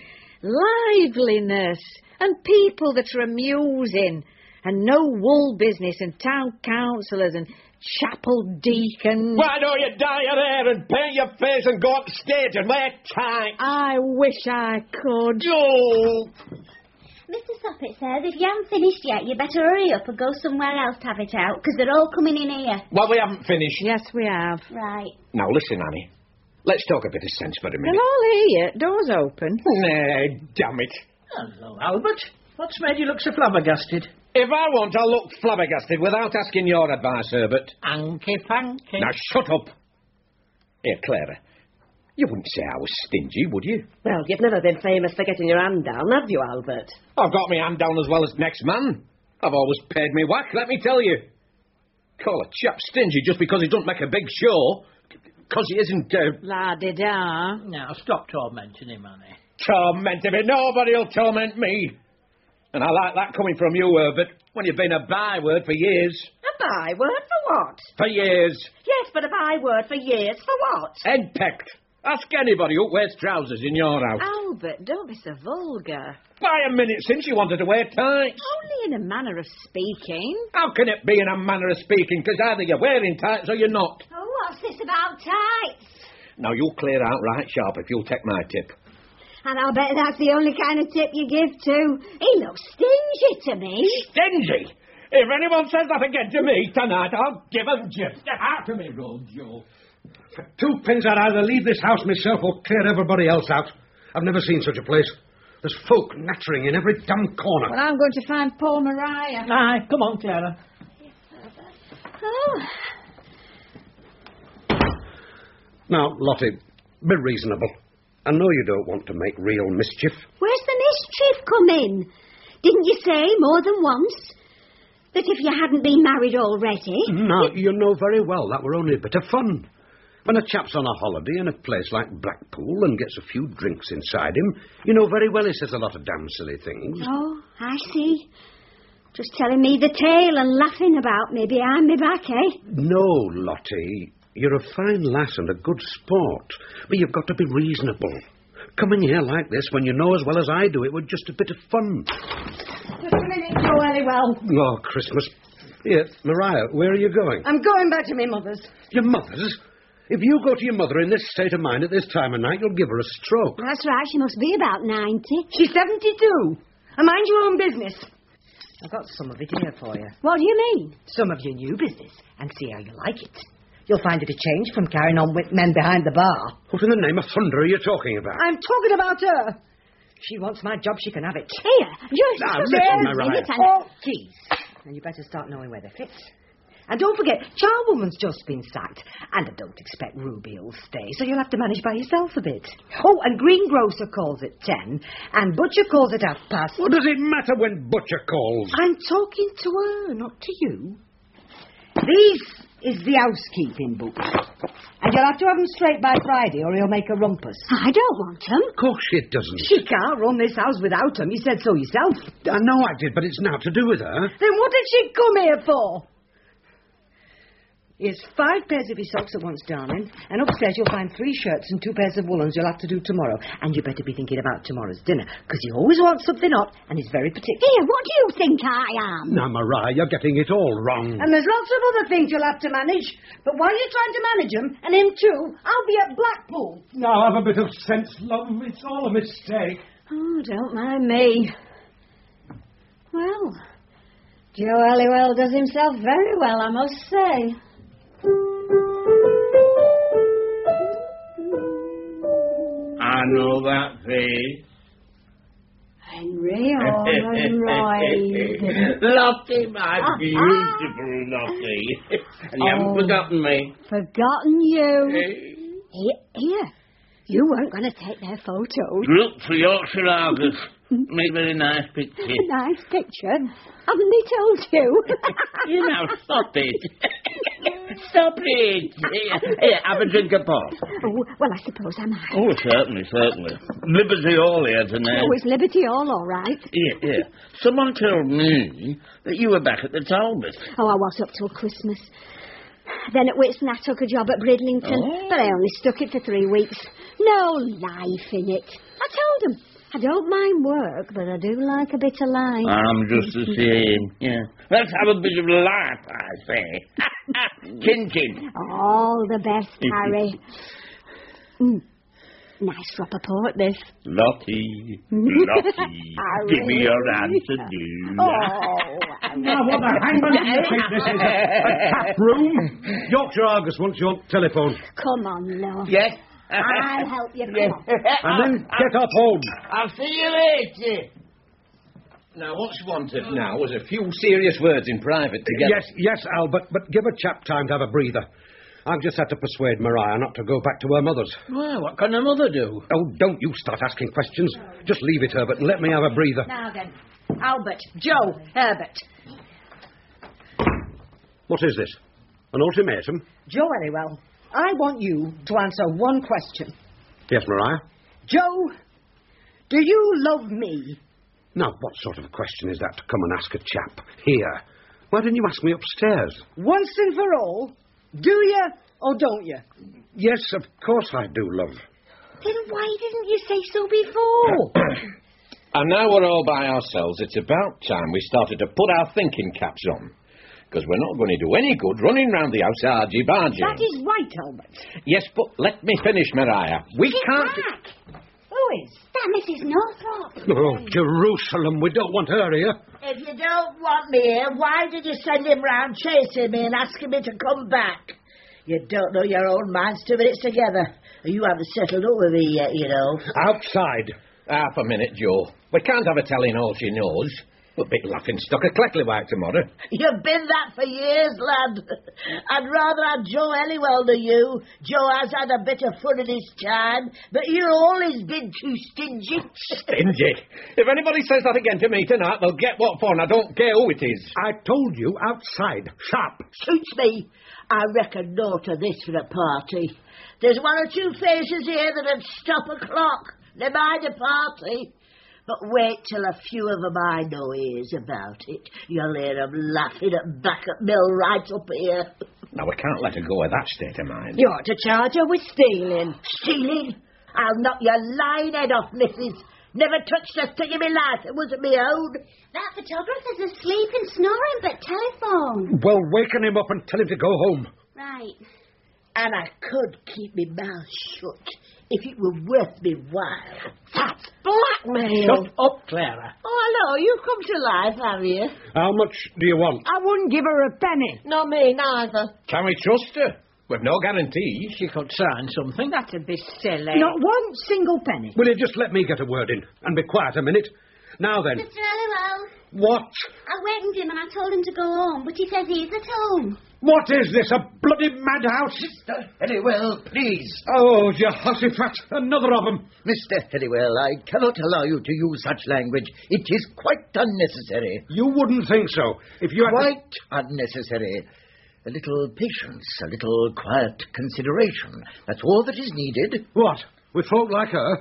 liveliness and people that are amusing and no wool business and town councillors and chapel deacons. Why don't you dye your hair and paint your face and go up stage and wear tights? I wish I could. Oh! Mr. Soppet says if you haven't finished yet, you better hurry up and go somewhere else to have it out, because they're all coming in here. Well, we haven't finished. Yes, we have. Right. Now, listen, Annie. Let's talk a bit of sense for a minute. They'll all hear you. Door's open. Nay, damn it. Hello, Albert. What's made you look so flabbergasted? If I want, I'll look flabbergasted without asking your advice, Herbert. Anky-panky. Now, shut up. Here, Clara. You wouldn't say I was stingy, would you? Well, you've never been famous for getting your hand down, have you, Albert? I've got my hand down as well as next man. I've always paid me whack, let me tell you. Call a chap stingy just because he doesn't make a big show. Because he isn't... La-di-da. Now, stop tormenting him, Annie. Torment him? Nobody'll torment me. And I like that coming from you, Herbert, when you've been a byword for years. A byword for what? For years. Yes, but a byword for years for what? Henpecked. Ask anybody who wears trousers in your house. Albert, don't be so vulgar. By a minute since you wanted to wear tights. Only in a manner of speaking. How can it be in a manner of speaking? Because either you're wearing tights or you're not. Oh, what's this about tights? Now, you'll clear out right sharp if you'll take my tip. And I'll bet that's the only kind of tip you give too. He looks stingy to me. Stingy? If anyone says that again to me tonight, I'll give them just. Get out of me, Road Joe. For 2 pins, I'd either leave this house myself or clear everybody else out. I've never seen such a place. There's folk nattering in every damn corner. Well, I'm going to find Paul Mariah. Aye, come on, Clara. Oh. Now, Lottie, be reasonable. I know you don't want to make real mischief. Where's the mischief come in? Didn't you say more than once that if you hadn't been married already... Now, you know very well that were only a bit of fun. When a chap's on a holiday in a place like Blackpool and gets a few drinks inside him, you know very well he says a lot of damn silly things. Oh, I see. Just telling me the tale and laughing about me behind me back, eh? No, Lottie. You're a fine lass and a good sport, but you've got to be reasonable. Coming here like this when you know as well as I do it was just a bit of fun. Just a minute, Joe Halliwell. Oh, Christmas. Here, Mariah, where are you going? I'm going back to my mother's. Your mother's? If you go to your mother in this state of mind at this time of night, you'll give her a stroke. That's right, she must be about 90. She's 72. And mind your own business. I've got some of it here for you. What do you mean? Some of your new business, and see how you like it. You'll find it a change from carrying on with men behind the bar. What in the name of thunder are you talking about? I'm talking about her. If she wants my job, she can have it. Here, just listen, Mariah. Oh, geez. And you better start knowing where they fit. And don't forget, Charwoman's just been sacked. And I don't expect Ruby'll stay, so you'll have to manage by yourself a bit. Oh, and Greengrocer calls at 10, and Butcher calls at 1:30. What does it matter when Butcher calls? I'm talking to her, not to you. These is the housekeeping book. And you'll have to have them straight by Friday, or he'll make a rumpus. I don't want them. Of course she doesn't. She can't run this house without them. You said so yourself. I know I did, but it's now to do with her. Then what did she come here for? Here's 5 pairs of your socks at once, darling. And upstairs you'll find 3 shirts and 2 pairs of woolens you'll have to do tomorrow. And you better be thinking about tomorrow's dinner, because you always want something hot, and he's very particular. Here, what do you think I am? Now, Mariah, you're getting it all wrong. And there's lots of other things you'll have to manage. But while you're trying to manage them, and him too, I'll be at Blackpool. Now, have a bit of sense, love. It's all a mistake. Oh, don't mind me. Well, Joe Halliwell does himself very well, I must say. I know that face. Henry Ormonroyd. Lottie, my beautiful Lottie. And you haven't forgotten me. Forgotten you. Here. You weren't going to take their photos. Look for Yorkshire Argus. Make very nice picture. Nice picture. Haven't they told you? You know, stop it. Stop it. Here, have a drink of port. Oh, well, I suppose I might. Oh, certainly. Liberty all here tonight. Oh, it's Liberty all right. Yeah. Someone told me that you were back at the Talbot. Oh, I was up till Christmas. Then at Whitson I took a job at Bridlington, but I only stuck it for 3 weeks. No life in it. I told them, I don't mind work, but I do like a bit of life. I'm just the same, yeah. Let's have a bit of life, I say. Chin. All the best, Harry. Nice drop of port, this. Lottie, give me your answer, do. Now, what the hangman do you think this is? A tap room? Yorkshire Argus wants your telephone. Come on, love. Yes? I'll help you. Come on. And then get up home. I'll see you later. Now, what's wanted now is a few serious words in private together. Yes, Albert, but give a chap time to have a breather. I've just had to persuade Mariah not to go back to her mother's. Well, what can her mother do? Oh, don't you start asking questions. Just leave it, Herbert, and let me have a breather. Now then, Albert, Joe, Herbert. What is this? An ultimatum? Joe Halliwell, I want you to answer one question. Yes, Mariah? Joe, do you love me? Now, what sort of a question is that to come and ask a chap here? Why didn't you ask me upstairs? Once and for all, do you or don't you? Yes, of course I do, love. Then why didn't you say so before? And now we're all by ourselves, it's about time we started to put our thinking caps on. Because we're not going to do any good running round the house argy-bargy. That is right, Albert. Yes, but let me finish, Mariah. We can't... Back. Who is? That Mrs. Northrop. Oh, Jerusalem, we don't want her here. If you don't want me here, why did you send him round chasing me and asking me to come back? You don't know your own minds 2 minutes together. You haven't settled over me yet, you know. Outside. Half a minute, Joe. We can't have her telling all she knows. We'll be laughing stock at Cleckleywick tomorrow. You've been that for years, lad. I'd rather have Joe Halliwell than you. Joe has had a bit of fun in his time, but you've always been too stingy. Stingy? If anybody says that again to me tonight, they'll get what for, and I don't care who it is. I told you, outside. Sharp. Suits me. I reckon no to this for a party. There's 1 or 2 faces here that'd stop a clock. They mind a party. But wait till a few of 'em I know hears about it. You'll hear 'em laughing at back at Mill right up here. Now, we can't let her go with that state of mind. You ought to charge her with stealing. Stealing? I'll knock your lying head off, missus. Never touched a thing in my life. It wasn't me own. That photographer's asleep and snoring, but telephone. Well, waken him up and tell him to go home. Right. And I could keep my mouth shut if it were worth me while. That's blackmail. Shut up, Clara. Oh, hello, you've come to life, have you? How much do you want? I wouldn't give her a penny. Not me, neither. Can we trust her? We've no guarantees. She could sign something. That'd be silly. Not 1 single penny. Will you just let me get a word in and be quiet a minute? Now then. Mr. Halliwell. What? I wakened him and I told him to go home, but he says he's at home. What is this, a bloody madhouse? Mr. Halliwell, please. Oh, Jehoshaphat, another of them. Mr. Halliwell, I cannot allow you to use such language. It is quite unnecessary. You wouldn't think so. If you had... Quite unnecessary. A little patience, a little quiet consideration. That's all that is needed. What? With folk like her?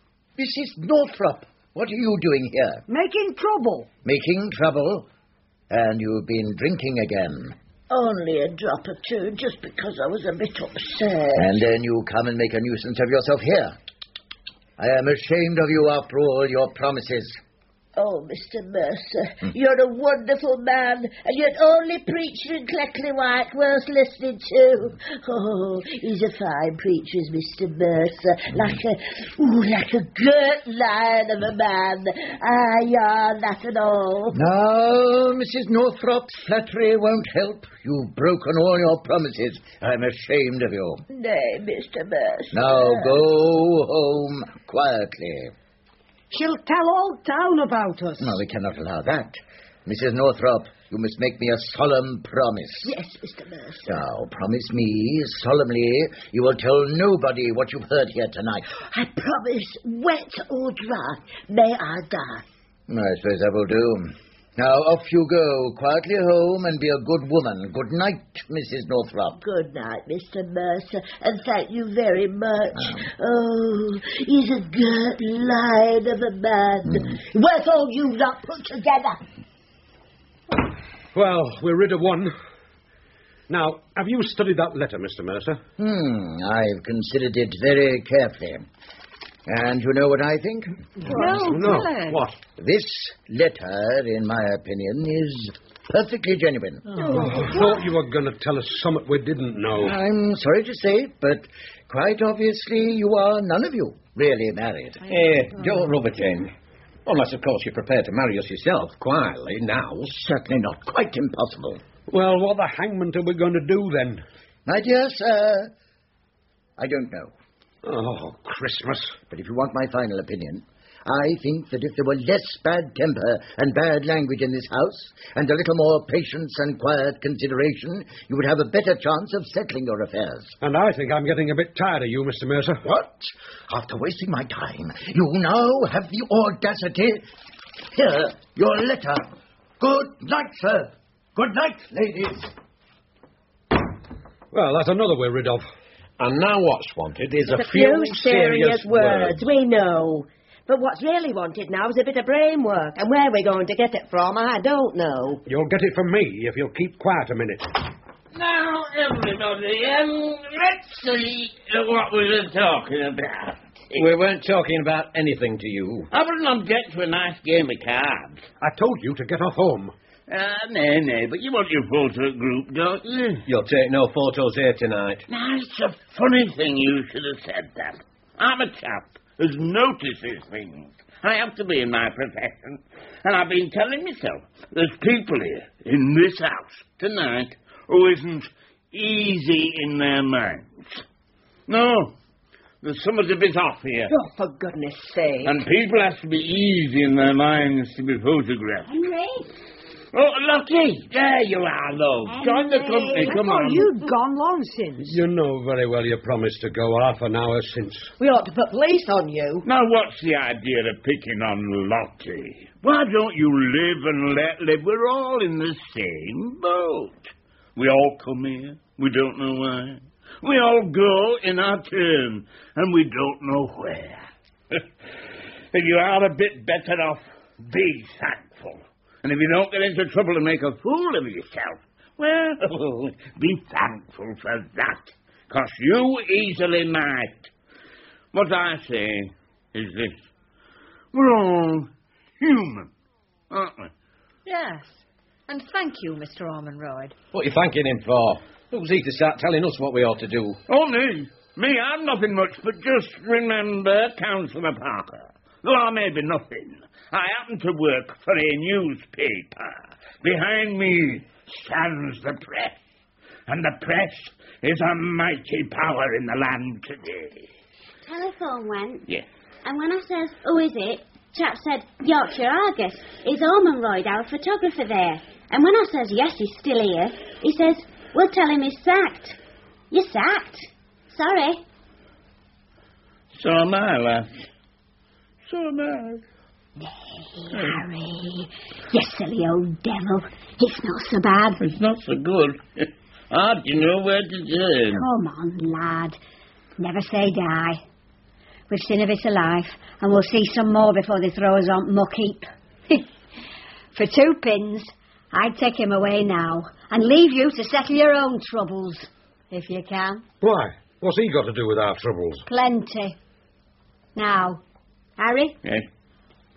Mrs. Northrop, what are you doing here? Making trouble. Making trouble? And you've been drinking again. Only a drop or 2, just because I was a bit upset. And then you come and make a nuisance of yourself here. I am ashamed of you after all your promises. Oh, Mr. Mercer, you're a wonderful man, and you're the only preacher in Cleckley-White worth listening to. Oh, he's a fine preacher, is Mr. Mercer, like a girt lion of a man. Not at all. No, Mrs. Northrop's flattery won't help. You've broken all your promises. I'm ashamed of you. Nay, Mr. Mercer. Now go home quietly. She'll tell all town about us. No, we cannot allow that. Mrs. Northrop, you must make me a solemn promise. Yes, Mr. Mercer. Now, promise me, solemnly, you will tell nobody what you've heard here tonight. I promise, wet or dry, may I die. I suppose that will do. Now, off you go, quietly home, and be a good woman. Good night, Mrs. Northrop. Good night, Mr. Mercer, and thank you very much. Oh, he's a girt lion of a man. Worth all you lot put together. Well, we're rid of one. Now, have you studied that letter, Mr. Mercer? I've considered it very carefully. And you know what I think? No. What? This letter, in my opinion, is perfectly genuine. I thought you were going to tell us something we didn't know. I'm sorry to say it, but quite obviously you are none of you really married. Don't rub it in. Unless, of course, you're prepared to marry us yourself, quietly, now. Certainly not. Quite impossible. Well, what the hangment are we going to do, then? My dear sir, I don't know. Oh, Christmas. But if you want my final opinion, I think that if there were less bad temper and bad language in this house, and a little more patience and quiet consideration, you would have a better chance of settling your affairs. And I think I'm getting a bit tired of you, Mr. Mercer. What? After wasting my time, you now have the audacity... Here, your letter. Good night, sir. Good night, ladies. Well, that's another we're rid of. And now what's wanted is a few serious words, we know. But what's really wanted now is a bit of brain work. And where we're going to get it from, I don't know. You'll get it from me if you'll keep quiet a minute. Now, everybody, let's see what we were talking about. We weren't talking about anything to you. I wouldn't object to a nice game of cards. I told you to get off home. Nay, but you want your photo group, don't you? You'll take no photos here tonight. Now, it's a funny thing you should have said that. I'm a chap who notices things. I have to be in my profession. And I've been telling myself, there's people here, in this house, tonight, who isn't easy in their minds. No, there's somebody a bit off here. Oh, for goodness sake. And people have to be easy in their minds to be photographed. Henry? Oh, Lottie, there you are, love. Join the company, come on. You'd gone long since. You know very well you promised to go half an hour since. We ought to put police on you. Now, what's the idea of picking on Lottie? Why don't you live and let live? We're all in the same boat. We all come here. We don't know why. We all go in our turn, and we don't know where. If you are a bit better off, be thankful. And if you don't get into trouble and make a fool of yourself, well, be thankful for that, because you easily might. What I say is this. We're all human, aren't we? Yes. And thank you, Mr. Ormonroyd. What are you thanking him for? Who's he to start telling us what we ought to do? Oh, me? Me, I'm nothing much, but just remember Councillor Parker. Though I may be nothing, I happen to work for a newspaper. Behind me stands the press. And the press is a mighty power in the land today. Telephone went. Yes. And when I says, who is it? Chap said, Yorkshire Argus. Is Ormonroyd our photographer there? And when I says, yes, he's still here, he says, we'll tell him he's sacked. You're sacked. Sorry. So am I, lass. So am I. Nay, Harry. You silly old devil. It's not so bad. It's not so good. Ah, do you know where to turn? Come on, lad. Never say die. We've seen of it alive, and we'll see some more before they throw us on muck heap. For 2 pins, I'd take him away now, and leave you to settle your own troubles, if you can. Why? What's he got to do with our troubles? Plenty. Now, Harry? Yes?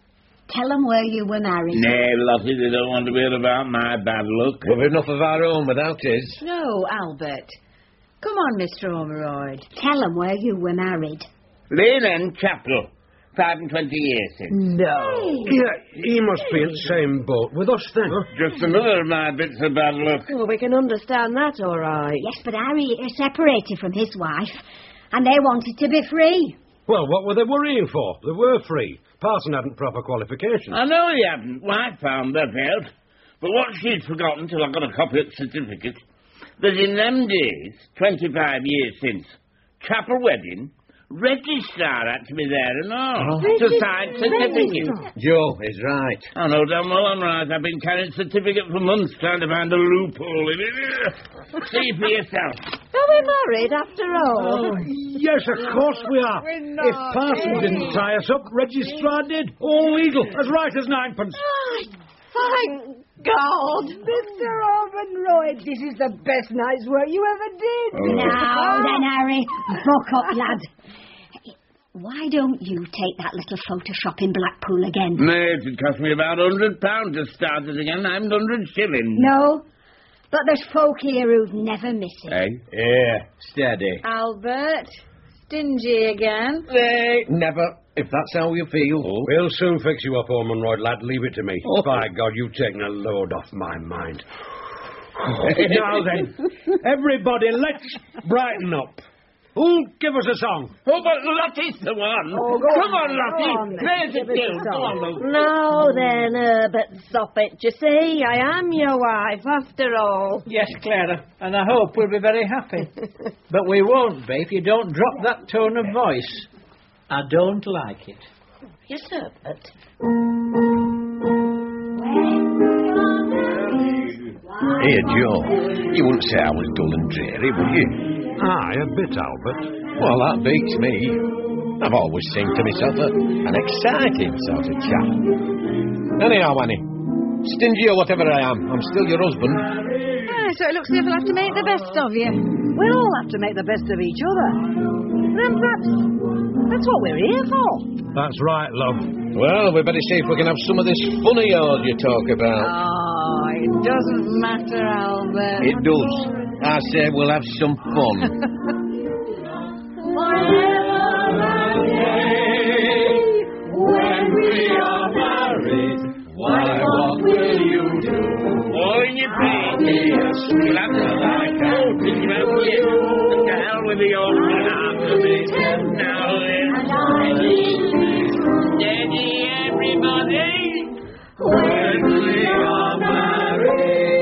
Tell them where you were married. Nay, Lottie, they don't want to hear about my bad luck. We've enough of our own without his. No, Albert. Come on, Mr. Ormeroyd. Tell them where you were married. Lane End Chapel. 25 years since. No. Yeah, he must be in the same boat with us then. Just another of my bits of bad luck. Well, we can understand that, all right. Yes, but Harry is separated from his wife, and they wanted to be free. Well, what were they worrying for? They were free. Parson hadn't proper qualifications. I know he hadn't. Wife found that out. But what she'd forgotten till I got a copy of the certificate, that in them days, 25 years since, chapel wedding, registrar had to be there and all. To sign certificate. Joe is right. I know damn well I'm right. I've been carrying certificate for months trying to find a loophole in it. See for yourself. Are we married after all? Oh, yes, of course we are. If Parson didn't tie us up, registrar did. All legal, as right as ninepence. Thank God. Mr. Ormeroyd, this is the best night's work you ever did. Now then, Harry, buck up, lad. Why don't you take that little Photoshop in Blackpool again? Mate, it cost me about £100 to start it again. I'm 100 shillings. No, but there's folk here who'd never miss it. Eh? Yeah, steady. Albert, stingy again? Never, if that's how you feel. We'll soon fix you up, Ormeroyd, lad. Leave it to me. By God, you've taken a load off my mind. Now then, everybody, let's brighten up. Who'll give us a song? Oh, but Lottie's the one. Oh, Come on, Lottie. Play the tune. Go on, Luke. Now then, Herbert, stop it. You see, I am your wife, after all. Yes, Clara, and I hope we'll be very happy. But we won't be if you don't drop that tone of voice. I don't like it. Yes, Herbert. Here, Joe, you wouldn't say I was dull and dreary, would you? Aye, a bit, Albert. Well, that beats me. I've always seemed to myself an exciting sort of chap. Anyhow, Annie, stingy or whatever I am, I'm still your husband. So it looks as if we'll have to make the best of you. We'll all have to make the best of each other. Then perhaps that's what we're here for. That's right, love. Well, we better see if we can have some of this fun of yours you talk about. Oh, it doesn't matter, Albert. It does. I say we'll have some fun. When we are married, why, what will you do? Oh, you pay. You'll have to like out and you have to the hell with the old man after me. Now then, steady everybody. When we are married.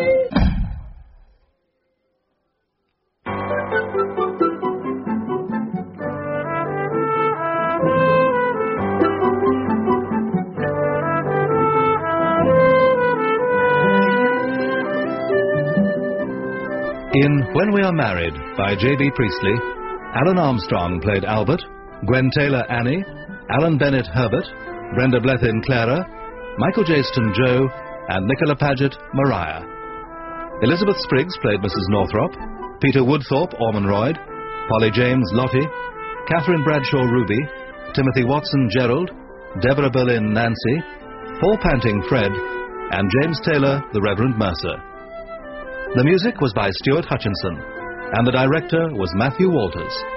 In When We Are Married by J.B. Priestley, Alan Armstrong played Albert, Gwen Taylor Annie, Alan Bennett Herbert, Brenda Blethyn Clara, Michael Jayston Joe, and Nicola Paget Maria. Elizabeth Spriggs played Mrs. Northrop, Peter Woodthorpe Ormeroyd, Polly James Lottie, Catherine Bradshaw Ruby, Timothy Watson Gerald, Deborah Berlin Nancy, Paul Panting Fred, and James Taylor the Reverend Mercer. The music was by Stuart Hutchinson, and the director was Matthew Walters.